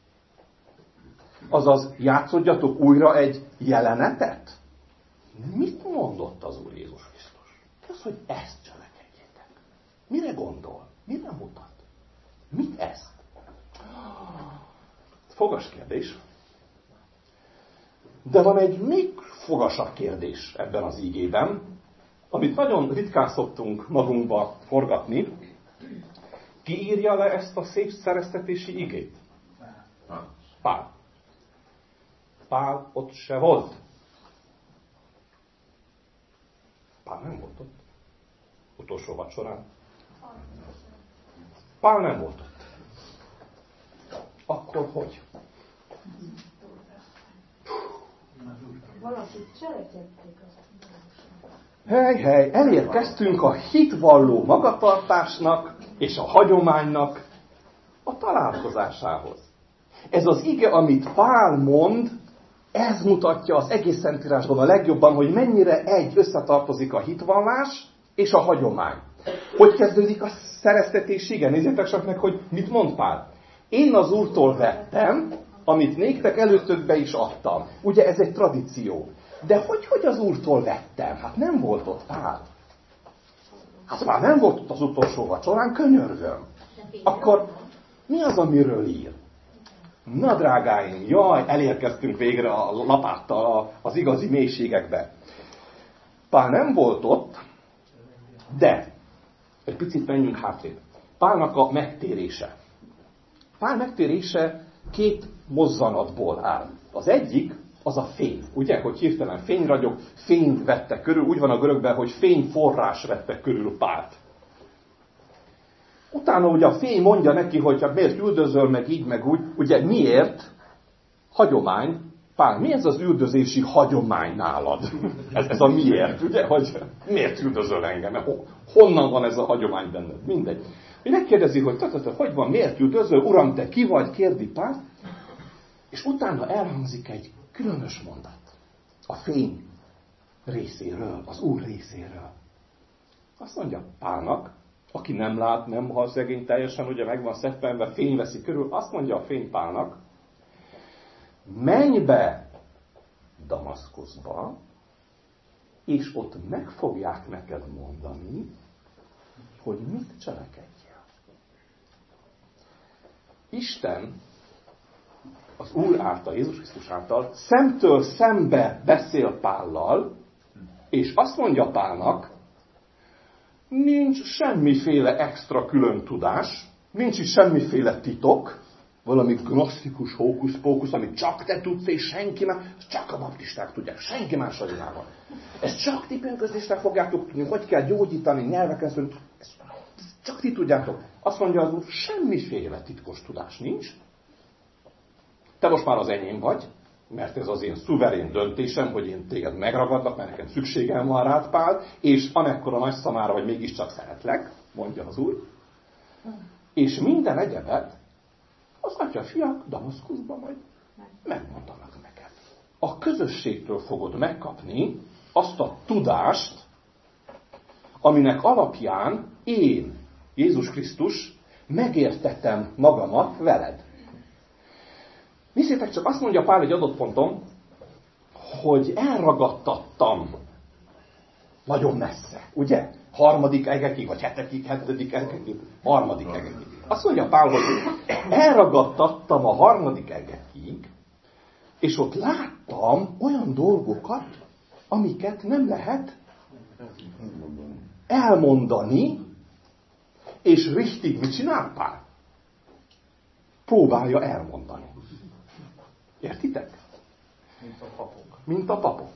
Azaz játszodjatok újra egy jelenetet? Mit mondott az Úr Jézus Krisztus? Az, hogy ezt cselekedjétek. Mire gondol? Mire mutat? Mit ezt? Fogas kérdés. De van egy még fogasabb kérdés ebben az ígében, amit nagyon ritkán szoktunk magunkba forgatni. Ki írja le ezt a szép szereztetési igét? Pál. Pál ott se volt. Pál nem volt ott. Utolsó vacsorán. Pál nem volt ott. Akkor hogy? Valakit cselekedték az. Hely, elérkeztünk a hitvalló magatartásnak és a hagyománynak a találkozásához. Ez az ige, amit Pál mond, ez mutatja az egész Szentírásban a legjobban, hogy mennyire összetartozik a hitvallás és a hagyomány. Hogy kezdődik a szereztetés? Igen, nézzétek csak meg, hogy mit mond Pál. Én az Úrtól vettem, amit néktek előtökbe is adtam. Ugye ez egy tradíció. De hogy az Úrtól vettem? Hát nem volt ott Pál. Hát már nem volt ott az utolsó vacsorán, könyörgöm. Akkor mi az, amiről ír? Na drágáim, jaj, elérkeztünk végre a lapáttal az igazi mélységekbe. Pál nem volt ott, de egy picit menjünk hátrébb. Pálnak a megtérése. Pál megtérése két mozzanatból áll. Az egyik az a fény. Ugye, hogy hirtelen fényragyog, fényt vette körül. Úgy van a görögben, hogy fényforrás vette körül Pált. Utána ugye a fény mondja neki, hogy hát miért üldözöl, meg így, meg úgy. Ugye miért? Hagyomány. Pál, mi ez az üldözési hagyomány nálad? Ez a miért, ugye? Hogy miért üldözöl engem? Honnan van ez a hagyomány benned? Mindegy. Megkérdezi, hogy van, miért üldözöl? Uram, te ki vagy? Kérdi Pál. És utána elhangzik egy különös mondat. A fény részéről, az Úr részéről. Azt mondja Pálnak, aki nem lát, nem hall szegény teljesen, ugye meg van szeppenve, fény veszi körül, azt mondja a fény Pálnak, menj be Damaszkuszba, és ott meg fogják neked mondani, hogy mit cselekedjél. Isten az Úr által, Jézus Krisztus által szemtől szembe beszél Pállal, és azt mondja Pálnak, nincs semmiféle extra külön tudás, nincs is semmiféle titok, valami gnosztikus hókusz-pókusz, amit csak te tudsz, és senki más, csak a baptisták tudják, senki más a világon. Ezt csak ti pünkösdésre fogjátok tudni, hogy kell gyógyítani, nyelveken szólni, ezt csak ti tudjátok. Azt mondja az Úr, semmiféle titkos tudás nincs. Te most már az enyém vagy, mert ez az én szuverén döntésem, hogy én téged megragadlak, mert nekem szükségem van rád, Pál, és amekkora nagy szamára, vagy mégiscsak szeretlek, mondja az Úr. És minden egyebet az atya fiak Damaszkuszban majd megmondanak neked. A közösségtől fogod megkapni azt a tudást, aminek alapján én, Jézus Krisztus, megértettem magamat veled. Nézzétek csak, azt mondja Pál egy adott ponton, hogy elragadtattam nagyon messze, ugye? 3. egekig, vagy 7. egekig, 3. egekig. Azt mondja Pál, hogy elragadtattam a 3. egekig, és ott láttam olyan dolgokat, amiket nem lehet elmondani, és richtig mit csinál Pál? Próbálja elmondani. Értitek? Mint a papok.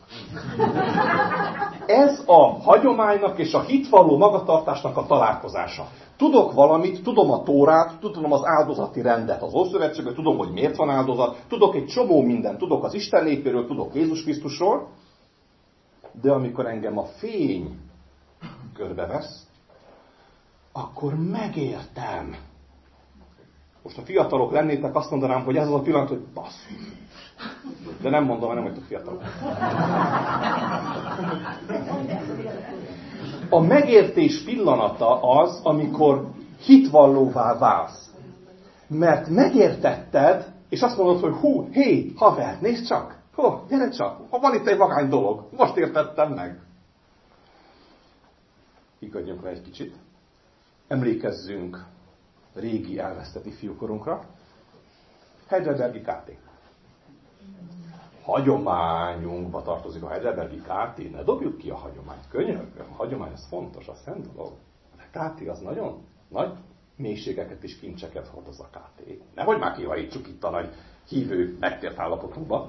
Ez a hagyománynak és a hitvalló magatartásnak a találkozása. Tudok valamit, tudom a Tórát, tudom az áldozati rendet az Ószövetségben, tudom, hogy miért van áldozat, tudok egy csomó mindent, tudok az Isten népéről, tudok Jézus Krisztusról, de amikor engem a fény körbevesz, akkor megértem. Most a fiatalok lennétek, azt mondanám, hogy ez az a pillanat, hogy basszus. De nem mondom, hogy nem vagytok fiatalok. A megértés pillanata az, amikor hitvallóvá válsz. Mert megértetted, és azt mondod, hogy hé, haver, nézd csak! Gyere csak! Van itt egy vagány dolog. Most értettem meg. Higgadjunk le egy kicsit. Emlékezzünk régi elvesztett ifjúkorunkra. Heidelbergi KT. Hagyományunkba tartozik a Heidelbergi KT. Ne dobjuk ki a hagyományt. Könyörgöm, a hagyomány az fontos, az szent dolog. A KT az nagyon nagy mélységeket és kincseket hordoz a KT. Nehogy már kihajítsuk itt a nagy hívő megtért állapotunkba.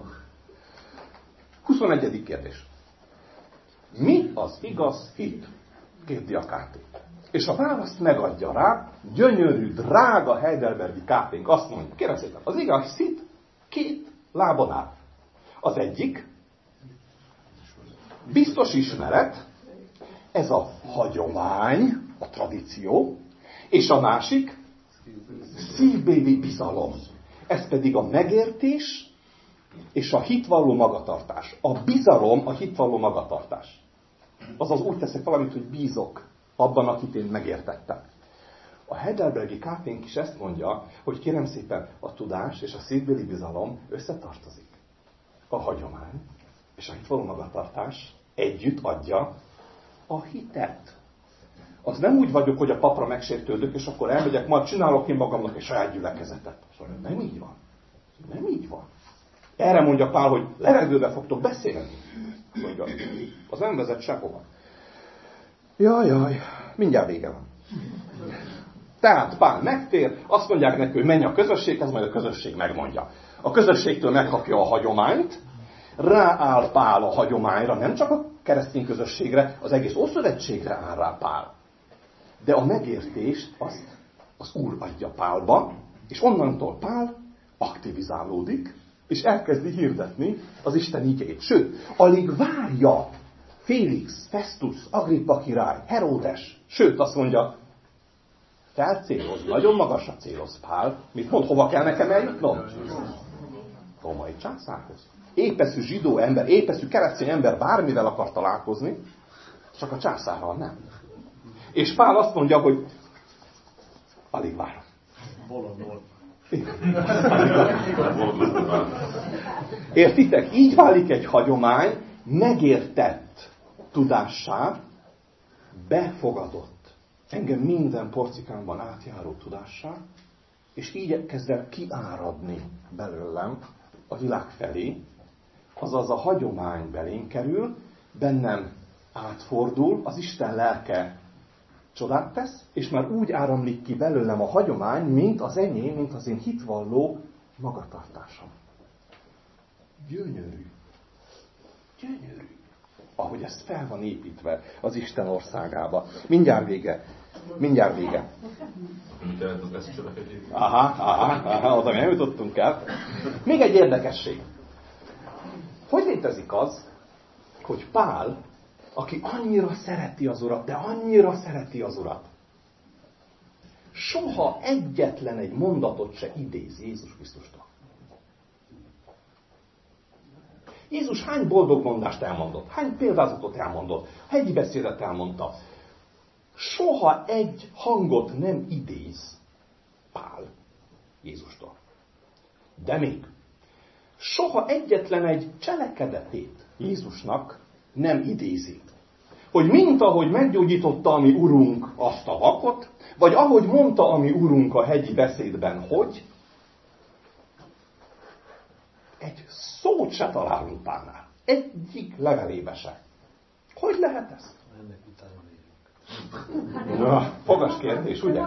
21. kérdés. Mi az igaz hit? Kérdi a KT. És a választ megadja rá, gyönyörű, drága Heidelbergi KT-nk azt mondja, kérem szépen, az igaz hit 2 lábon áll. Az egyik, biztos ismeret, ez a hagyomány, a tradíció, és a másik, szívbéli bizalom. Ez pedig a megértés és a hitvalló magatartás. A bizalom a hitvalló magatartás. Azaz úgy teszek valamit, hogy bízok abban, akit én megértettem. A Heidelbergi KT-nk is ezt mondja, hogy kérem szépen, a tudás és a szívbéli bizalom összetartozik. A hagyomány és a hitvalló magatartás együtt adja a hitet. Az nem úgy vagyok, hogy a papra megsértődök, és akkor elmegyek, majd csinálok én magamnak egy saját gyülekezetet. Szóval nem így van. Nem így van. Erre mondja Pál, hogy levegőbe fogtok beszélni. Mondja, az nem vezet sehova. Jaj, mindjárt vége van. Tehát Pál megtér, azt mondják neki, hogy menj a közösséghez, majd a közösség megmondja. A közösségtől megkapja a hagyományt, rááll Pál a hagyományra, nem csak a keresztény közösségre, az egész Ószövetségre áll rá Pál. De a megértést azt az Úr adja Pálba, és onnantól Pál aktivizálódik, és elkezdi hirdetni az Isten igét. Sőt, alig várja Félix, Festus, Agrippa király, Heródes. Sőt, azt mondja, felcéloz, nagyon magasra céloz Pál. Mit mond, hova kell nekem eljutnom? Római császárhoz. Épeszű zsidó ember, épeszű keresztény ember bármivel akar találkozni, csak a császárral nem. És Pál azt mondja, hogy alig várom. Értitek? Így válik egy hagyomány megértett tudássá, befogadott, engem minden porcikámban átjáró tudássá, és így kezd el kiáradni belőlem a világ felé, azaz a hagyomány belém kerül, bennem átfordul, az Isten lelke csodát tesz, és már úgy áramlik ki belőlem a hagyomány, mint az enyém, mint az én hitvalló magatartásom. Gyönyörű. Gyönyörű. Ahogy ez fel van építve az Isten országába. Mindjárt vége. Mindjárt vége. Aha, oda mi nem jutottunk el. Még egy érdekesség. Hogy létezik az, hogy Pál, aki annyira szereti az Urat, de annyira szereti az Urat, soha egyetlen egy mondatot se idéz Jézus Krisztustól. Jézus hány boldog mondást elmondott, hány példázatot elmondott, hegyi beszédet elmondta, soha egy hangot nem idéz Pál Jézustól. De még soha egyetlen egy cselekedetét Jézusnak nem idézi. Hogy mint ahogy meggyógyította a mi Urunk azt a vakot, vagy ahogy mondta a mi Urunk a hegyi beszédben, hogy egy szót se találunk Pálnál. Egyik levelébe se. Hogy lehet ez? Ennek utána megyünk. Na, fogas kérdés, ugye?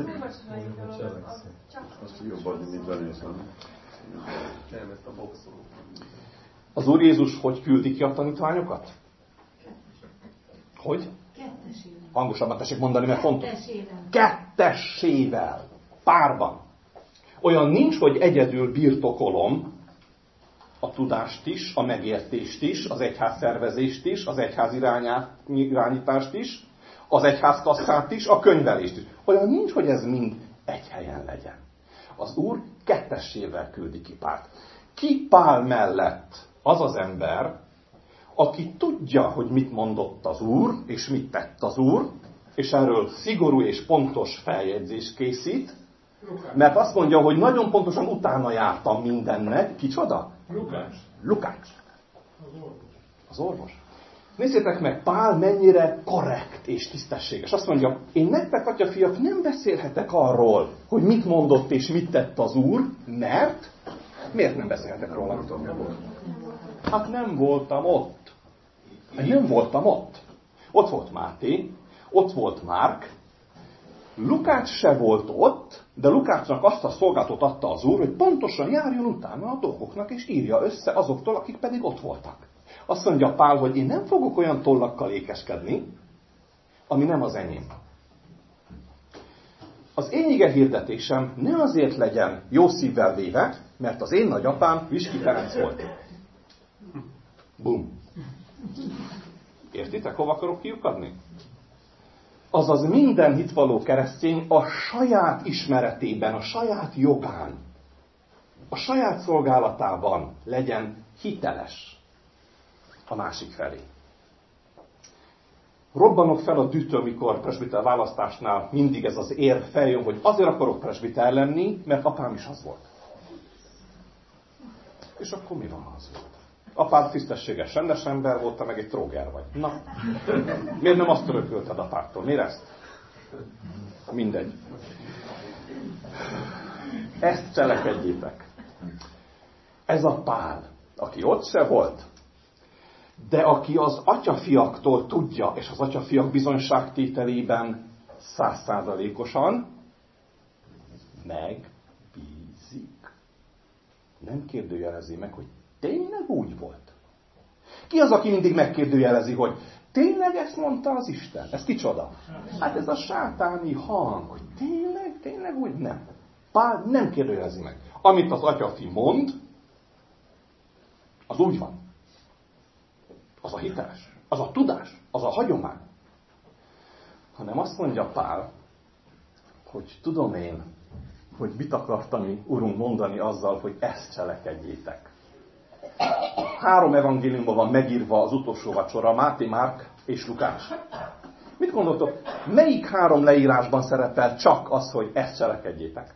Azt jobb adni, mint benézem. Nem, ezt a boxoló. Az Úr Jézus hogy küldi ki a tanítványokat? Hogy? Kettesével. Hangosabban tessék mondani, mert fontos. Kettesével. Kettessével. Párban. Olyan nincs, hogy egyedül birtokolom a tudást is, a megértést is, az egyház szervezést is, az egyház irányítást is, az egyház kasszát is, a könyvelést is. Olyan nincs, hogy ez mind egy helyen legyen. Az Úr kettessével küldi ki Pált. Ki Pál mellett az az ember, aki tudja, hogy mit mondott az Úr, és mit tett az Úr, és erről szigorú és pontos feljegyzést készít, mert azt mondja, hogy nagyon pontosan utána jártam mindennek. Kicsoda? Lukács. Az orvos. Nézzétek meg, Pál mennyire korrekt és tisztességes. Azt mondja, én nektek, atyafiak, nem beszélhetek arról, hogy mit mondott és mit tett az Úr, mert... Miért nem beszélhetek róla? Hát nem voltam ott. Nem voltam ott. Ott volt Máté, ott volt Márk, Lukács se volt ott, de Lukácsnak azt a szolgálatot adta az Úr, hogy pontosan járjon utána a dolgoknak, és írja össze azoktól, akik pedig ott voltak. Azt mondja Pál, hogy én nem fogok olyan tollakkal ékeskedni, ami nem az enyém. Az én ige hirdetésem ne azért legyen jó szívvel véve, mert az én nagyapám Viski Ferenc volt. Bum. Értitek, hova akarok kiukadni? Azaz minden hitvaló keresztény a saját ismeretében, a saját jogán, a saját szolgálatában legyen hiteles a másik felé. Robbanok fel a dühtől, mikor presbiter választásnál mindig ez az érv feljön, hogy azért akarok presbiter lenni, mert apám is az volt. És akkor mi van az? Apád tisztességes, rendes ember volt, te meg egy tróger vagy. Na, miért nem azt örökölted apádtól? Miért ezt? Mindegy. Ezt cselekedjétek. Ez a Pál, aki ott se volt, de aki az atyafiaktól tudja, és az atyafiak bizonyságtételében 100%-osan megbízik. Nem kérdőjelezi meg, hogy tényleg úgy volt. Ki az, aki mindig megkérdőjelezi, hogy tényleg ezt mondta az Isten? Ez kicsoda? Hát ez a sátáni hang, hogy tényleg úgy? Nem. Pál nem kérdőjelezi meg. Amit az atyafi mond, az úgy van. Az a hiteles, az a tudás, az a hagyomány. Hanem azt mondja Pál, hogy tudom én, hogy mit akartam mi Urunk mondani azzal, hogy ezt cselekedjétek. 3 evangéliumban van megírva az utolsó vacsora, Máté, Márk és Lukács. Mit gondoltok, melyik 3 leírásban szerepel csak az, hogy ezt cselekedjétek?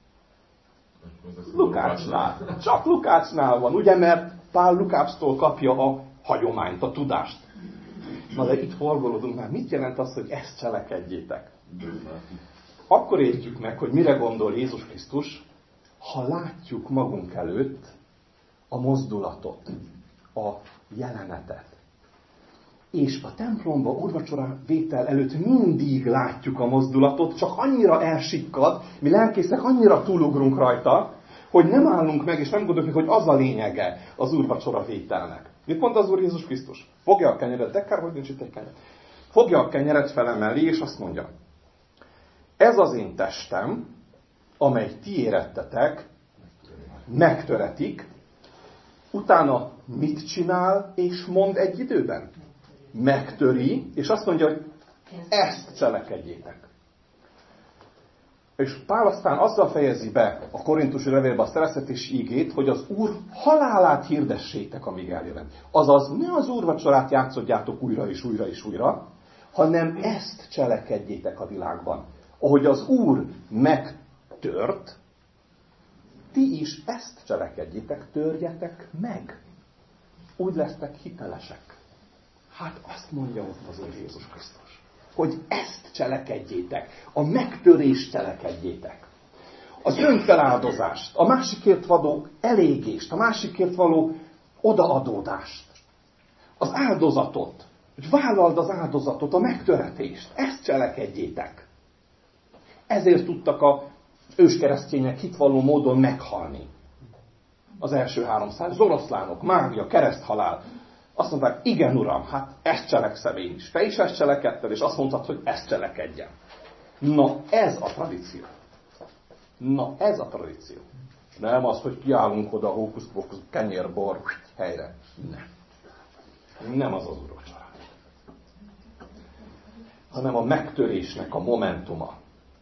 Lukácsnál. Csak Lukácsnál van, ugye, mert Pál Lukácstól kapja a hagyományt, a tudást. Na de itt forgolódunk már. Mit jelent az, hogy ezt cselekedjétek? Akkor értjük meg, hogy mire gondol Jézus Krisztus, ha látjuk magunk előtt a mozdulatot, a jelenetet. És a templomba úrvacsora vétel előtt mindig látjuk a mozdulatot, csak annyira elsikkad, mi lelkészek annyira túlugrunk rajta, hogy nem állunk meg, és nem gondoljuk, hogy az a lényege az úrvacsora vételnek. Mit mond az Úr Jézus Krisztus? Fogja a kenyeret, de kár, hogy nincs itt egy kenyeret. Fogja a kenyeret, felemeli, és azt mondja, ez az én testem, amely ti érettetek, megtöretik, utána mit csinál és mond egy időben? Megtöri, és azt mondja, hogy ezt cselekedjétek. És Pál aztán azzal fejezi be a korintusi levélben a szereztetési igét, hogy az Úr halálát hirdessétek, amíg eljön. Azaz, ne az úrvacsorát játszodjátok újra és újra és újra, hanem ezt cselekedjétek a világban. Ahogy az Úr megtört, ti is ezt cselekedjétek, törjetek meg. Úgy lesztek hitelesek. Hát azt mondja ott az Úr Jézus Krisztus, hogy ezt cselekedjétek, a megtörést cselekedjétek. Az önfeláldozást, a másikért való elégést, a másikért való odaadódást, az áldozatot, hogy vállald az áldozatot, a megtöretést, ezt cselekedjétek. Ezért tudtak az őskeresztények hitvalló módon meghalni. Az első 300, az oroszlánok, mágia, kereszthalál. Azt mondták, igen Uram, hát ezt cselekszem én is. Te is ezt cselekedted, és azt mondtad, hogy ezt cselekedjem. Na, ez a tradíció. Na, ez a tradíció. Nem az, hogy kiállunk oda, hókusz-pókusz, kenyérbor, helyre. Nem. Nem az az úrvacsora. Hanem a megtörésnek a momentuma.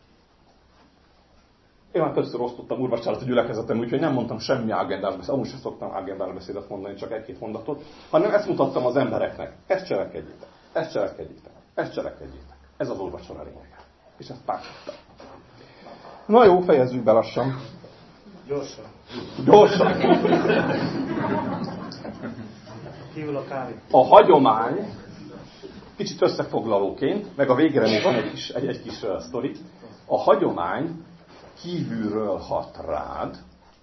Én már többször osztottam úrvacsorát a gyülekezetem, úgyhogy nem mondtam semmi agendás beszédet. Amúgy sem szoktam agendás beszédet mondani, csak egy-két mondatot. Hanem ezt mutattam az embereknek. Ezt cselekedjétek. Ezt cselekedjétek. Ezt cselekedjétek. Ez az úrvacsora lényege. És ezt pártottam. Na jó, fejezzük be lassan. Gyorsan. Gyorsan. Kívül a kávé. A hagyomány, kicsit összefoglalóként, meg a végére még van egy kis sztori. A hagyomány kívülről hat rád,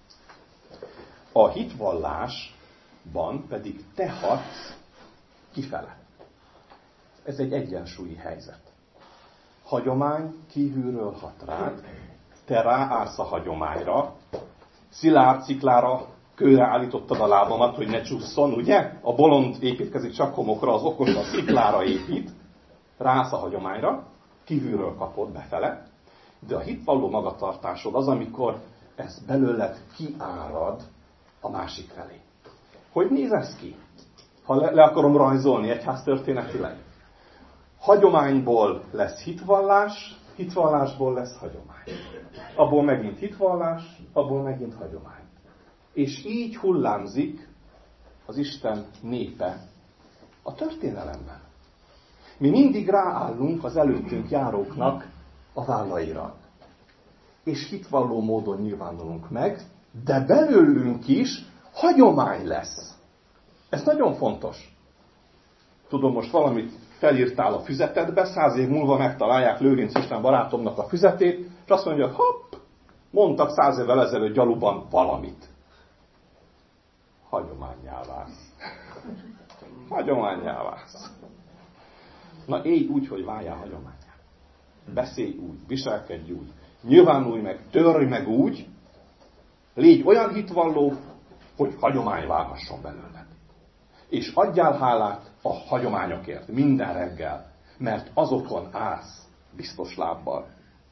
a hitvallásban pedig te hatsz kifele. Ez egy egyensúlyi helyzet. Hagyomány kívülről hat rád, te ráállsz a hagyományra, szilárd sziklára, kőre állítottad a lábamat, hogy ne csusszon, ugye? A bolond építkezik csak homokra, az okos a sziklára épít, ráállsz a hagyományra, kívülről kapod befele, de a hitvalló magatartásod az, amikor ez belőled kiárad a másik felé. Hogy néz ez ki? Ha le akarom rajzolni egyháztörténetileg. Hagyományból lesz hitvallás, hitvallásból lesz hagyomány. Abból megint hitvallás, abból megint hagyomány. És így hullámzik az Isten népe a történelemben. Mi mindig ráállunk az előttünk járóknak a vállaira. És hitvalló módon nyilvánulunk meg, de belőlünk is hagyomány lesz. Ez nagyon fontos. Tudom, most valamit felírtál a füzetedbe, 100 év múlva megtalálják Lőrinc István barátomnak a füzetét, és azt mondja, hopp, mondtak 100 évvel ezelőtt gyaluban valamit. Hagyománnyá válsz. Hagyománnyá válsz. Na élj úgy, hogy váljál hagyománnyá. Beszélj úgy, viselkedj úgy, nyilvánulj meg, törj meg úgy, légy olyan hitvalló, hogy hagyomány válhasson belőled. És adjál hálát a hagyományokért minden reggel, mert azokon állsz biztos lábbal.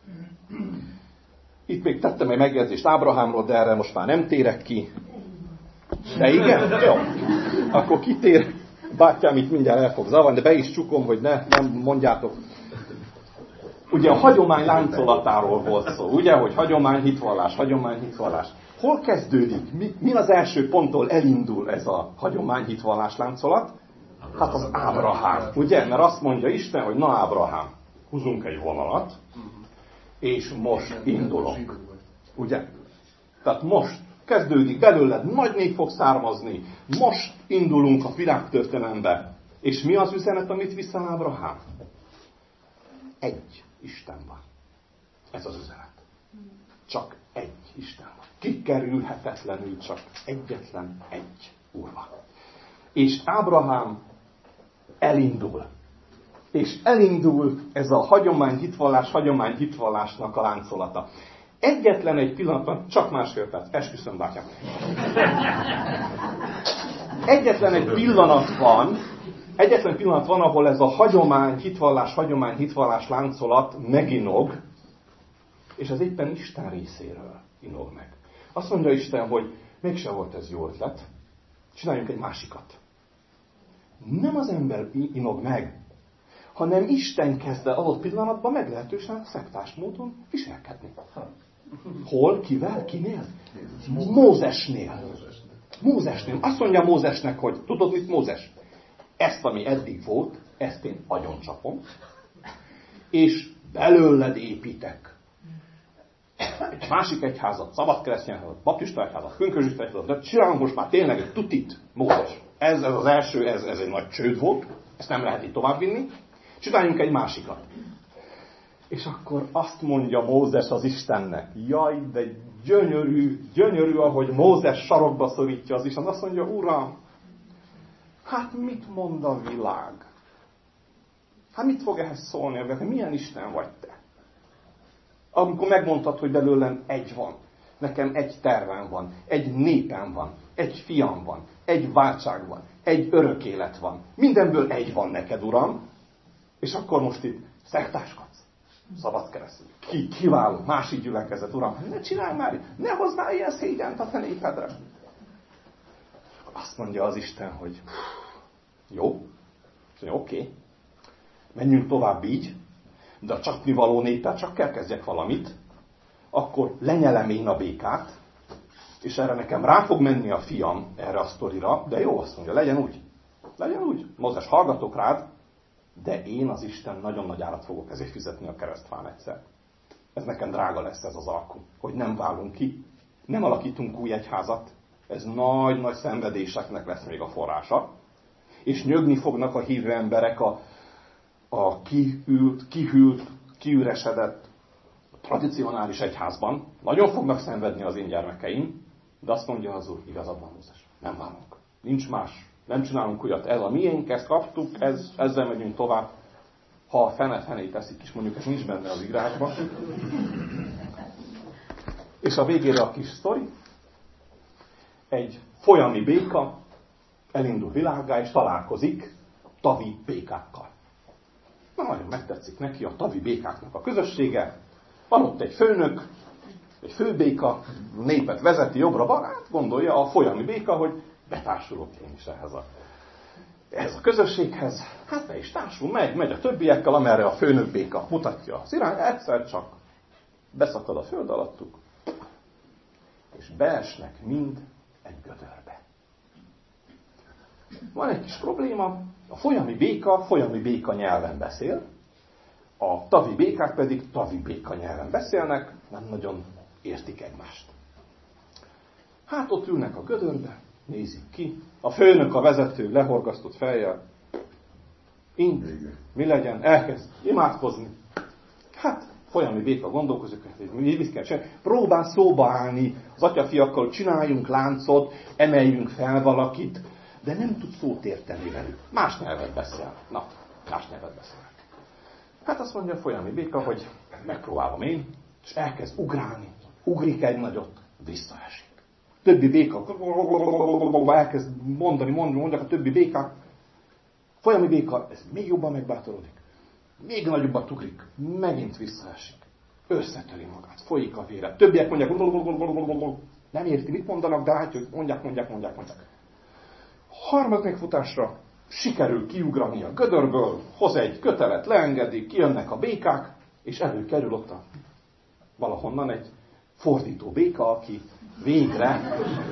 Itt még tettem egy megjegyzést Ábrahámról, de erre most már nem térek ki. De igen? Jó. Akkor kitér. Bátyám itt mindjárt el fog zavarni, de be is csukom, hogy nem mondjátok. Ugye a hagyomány láncolatáról volt szó. Ugye, hogy hagyomány, hitvallás, hagyomány, hitvallás. Hol kezdődik? Mi az első ponttól elindul ez a hagyomány, hitvallás láncolat? Hát az Ábrahám. Ugye? Mert azt mondja Isten, hogy na Ábrahám, húzunk egy vonalat, és most indulunk. Ugye? Tehát most kezdődik belőled, nagy nép fog származni. Most indulunk a világtörténelembe. És mi az üzenet, amit viszel Ábrahám? Egy Isten van. Ez az üzenet. Csak egy Isten van. Kikerülhetetlenül csak egyetlen egy Úr van. És Ábrahám elindul. És elindul ez a hagyomány hitvallásnak a láncolata. Egyetlen egy pillanatban, csak másfél perc, esküszöm bátyám. Egyetlen pillanat van, ahol ez a hagyomány, hitvallás láncolat meginog, és ez éppen Isten részéről inog meg. Azt mondja Isten, hogy mégse volt ez jó ötlet, csináljunk egy másikat. Nem az ember inog meg, hanem Isten kezd el adott pillanatban meglehetősen szektás módon viselkedni. Hol? Kivel? Kinél? Mózesnél. Azt mondja Mózesnek, hogy tudod mit Mózes? ezt, ami eddig volt, ezt én agyoncsapom, és belőled építek egy másik egyházat, szabadkeresztény egyházat, baptista egyházat, pünkösdista egyházat, de csinálunk most már tényleg egy tutit, Mózes. Ez az első, ez egy nagy csőd volt, ezt nem lehet így továbbvinni, csináljunk egy másikat. És akkor azt mondja Mózes az Istennek, jaj, de gyönyörű, ahogy Mózes sarokba szorítja az Isten, azt mondja, Uram, hát mit mond a világ? Hát mit fog ehhez szólni? Milyen Isten vagy te? Amikor megmondtad, hogy belőlem egy van, nekem egy tervem van, egy népem van, egy fiam van, egy váltság van, egy örök élet van. Mindenből egy van neked, Uram, és akkor most itt szektáskodsz. Szabadkeresztény. Kiváló, másik gyülekezet, Uram, ne csinálj már, ne hozz már ilyen szégyent a te népedre. Azt mondja az Isten, hogy jó, oké, menjünk tovább így, de a csapnivaló néppel csak kell kezdjek valamit, akkor lenyelem én a békát, és erre nekem rá fog menni a fiam erre a sztorira, de jó, azt mondja, legyen úgy. Legyen úgy. Mózes, hallgatok rád, de én az Isten nagyon nagy árat fogok ezért fizetni a keresztfán egyszer. Ez nekem drága lesz ez az alku, hogy nem válunk ki, nem alakítunk új egyházat, ez nagy-nagy szenvedéseknek lesz még a forrása, és nyögni fognak a hívő emberek a kihűlt, kiüresedett, tradicionális egyházban. Nagyon fognak szenvedni az én gyermekeim, de azt mondja az Úr, igazad van, Mózes, nem válunk. Nincs más. Nem csinálunk olyat. Ez a miénk, ezt kaptuk, ezzel megyünk tovább. Ha a fenét teszik is, mondjuk ez nincs benne az írásban. És a végére a kis sztori. Egy folyami béka elindul világgá, és találkozik tavi békákkal. Na, nagyon megtetszik neki a tavi békáknak a közössége. Van ott egy főnök, egy főbéka, népet vezeti jobbra-balra, gondolja a folyami béka, hogy betársulok én is ehhez a közösséghez. Hát be is társul, megy a többiekkel, amerre a főnök béka mutatja az irány, egyszer csak beszakad a föld alattuk, és beesnek mind egy gödörbe. Van egy kis probléma, a folyami béka nyelven beszél, a tavi békák pedig tavi béka nyelven beszélnek, nem nagyon értik egymást. Hát ott ülnek a gödörbe, nézik ki, a főnök, a vezető lehorgasztott fejjel, mi legyen, elkezd imádkozni. Hát, folyami béka gondolkozik, hogy mit kell csinálni. Próbál szóba állni az atyafiakkal, hogy csináljunk láncot, emeljünk fel valakit, de nem tud szót érteni velük. Más nyelvet beszél. Hát azt mondja a folyami béka, hogy megpróbálom én, és elkezd ugrálni. Ugrik egy nagyot, visszaesik. Többi béka elkezd mondják a többi békák. Folyami béka, ez még jobban megbátorodik. Még nagyobbat ugrik, megint visszaesik. Összetöri magát, folyik a vére. Többiek mondják, nem érti, mit mondanak, de hát, hogy mondják. Harmadik futásra sikerül kiugrani a gödörből, hoz egy kötelet, leengedik, kijönnek a békák, és előkerül ott valahonnan egy fordító béka, aki végre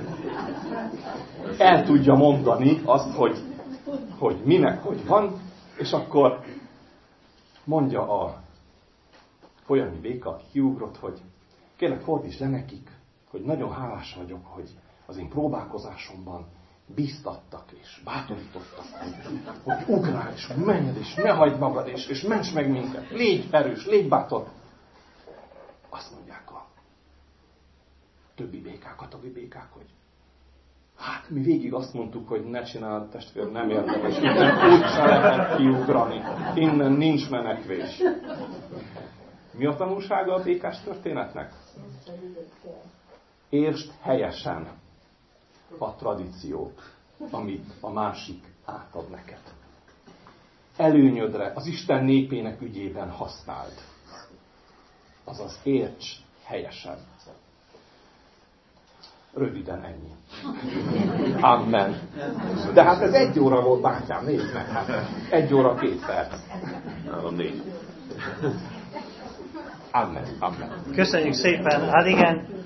el tudja mondani azt, hogy minek, hogy van, és akkor mondja a folyami béka, aki kiugrott, hogy kérlek fordíts le nekik, hogy nagyon hálás vagyok, hogy az én próbálkozásomban bíztattak és bátorítottak, hogy ugrálj, és menj, és ne hagyd magad, és ments meg minket, légy erős, légy bátor. Azt mondják a többi békák, a tavi békák, hogy hát mi végig azt mondtuk, hogy ne csináld, testvér, nem érdemes, innen úgy se lehet kiugrani, innen nincs menekvés. Mi a tanulsága a békás történetnek? Értsd helyesen a tradíciót, amit a másik átad neked. Előnyödre, az Isten népének ügyében használd. Azaz érts helyesen. Röviden ennyi. Amen. De hát ez 1 óra volt, bátyám, nézd meg. Hát 1 óra 2 perc. Nálam 4. Amen. Köszönjük szépen. Hát igen,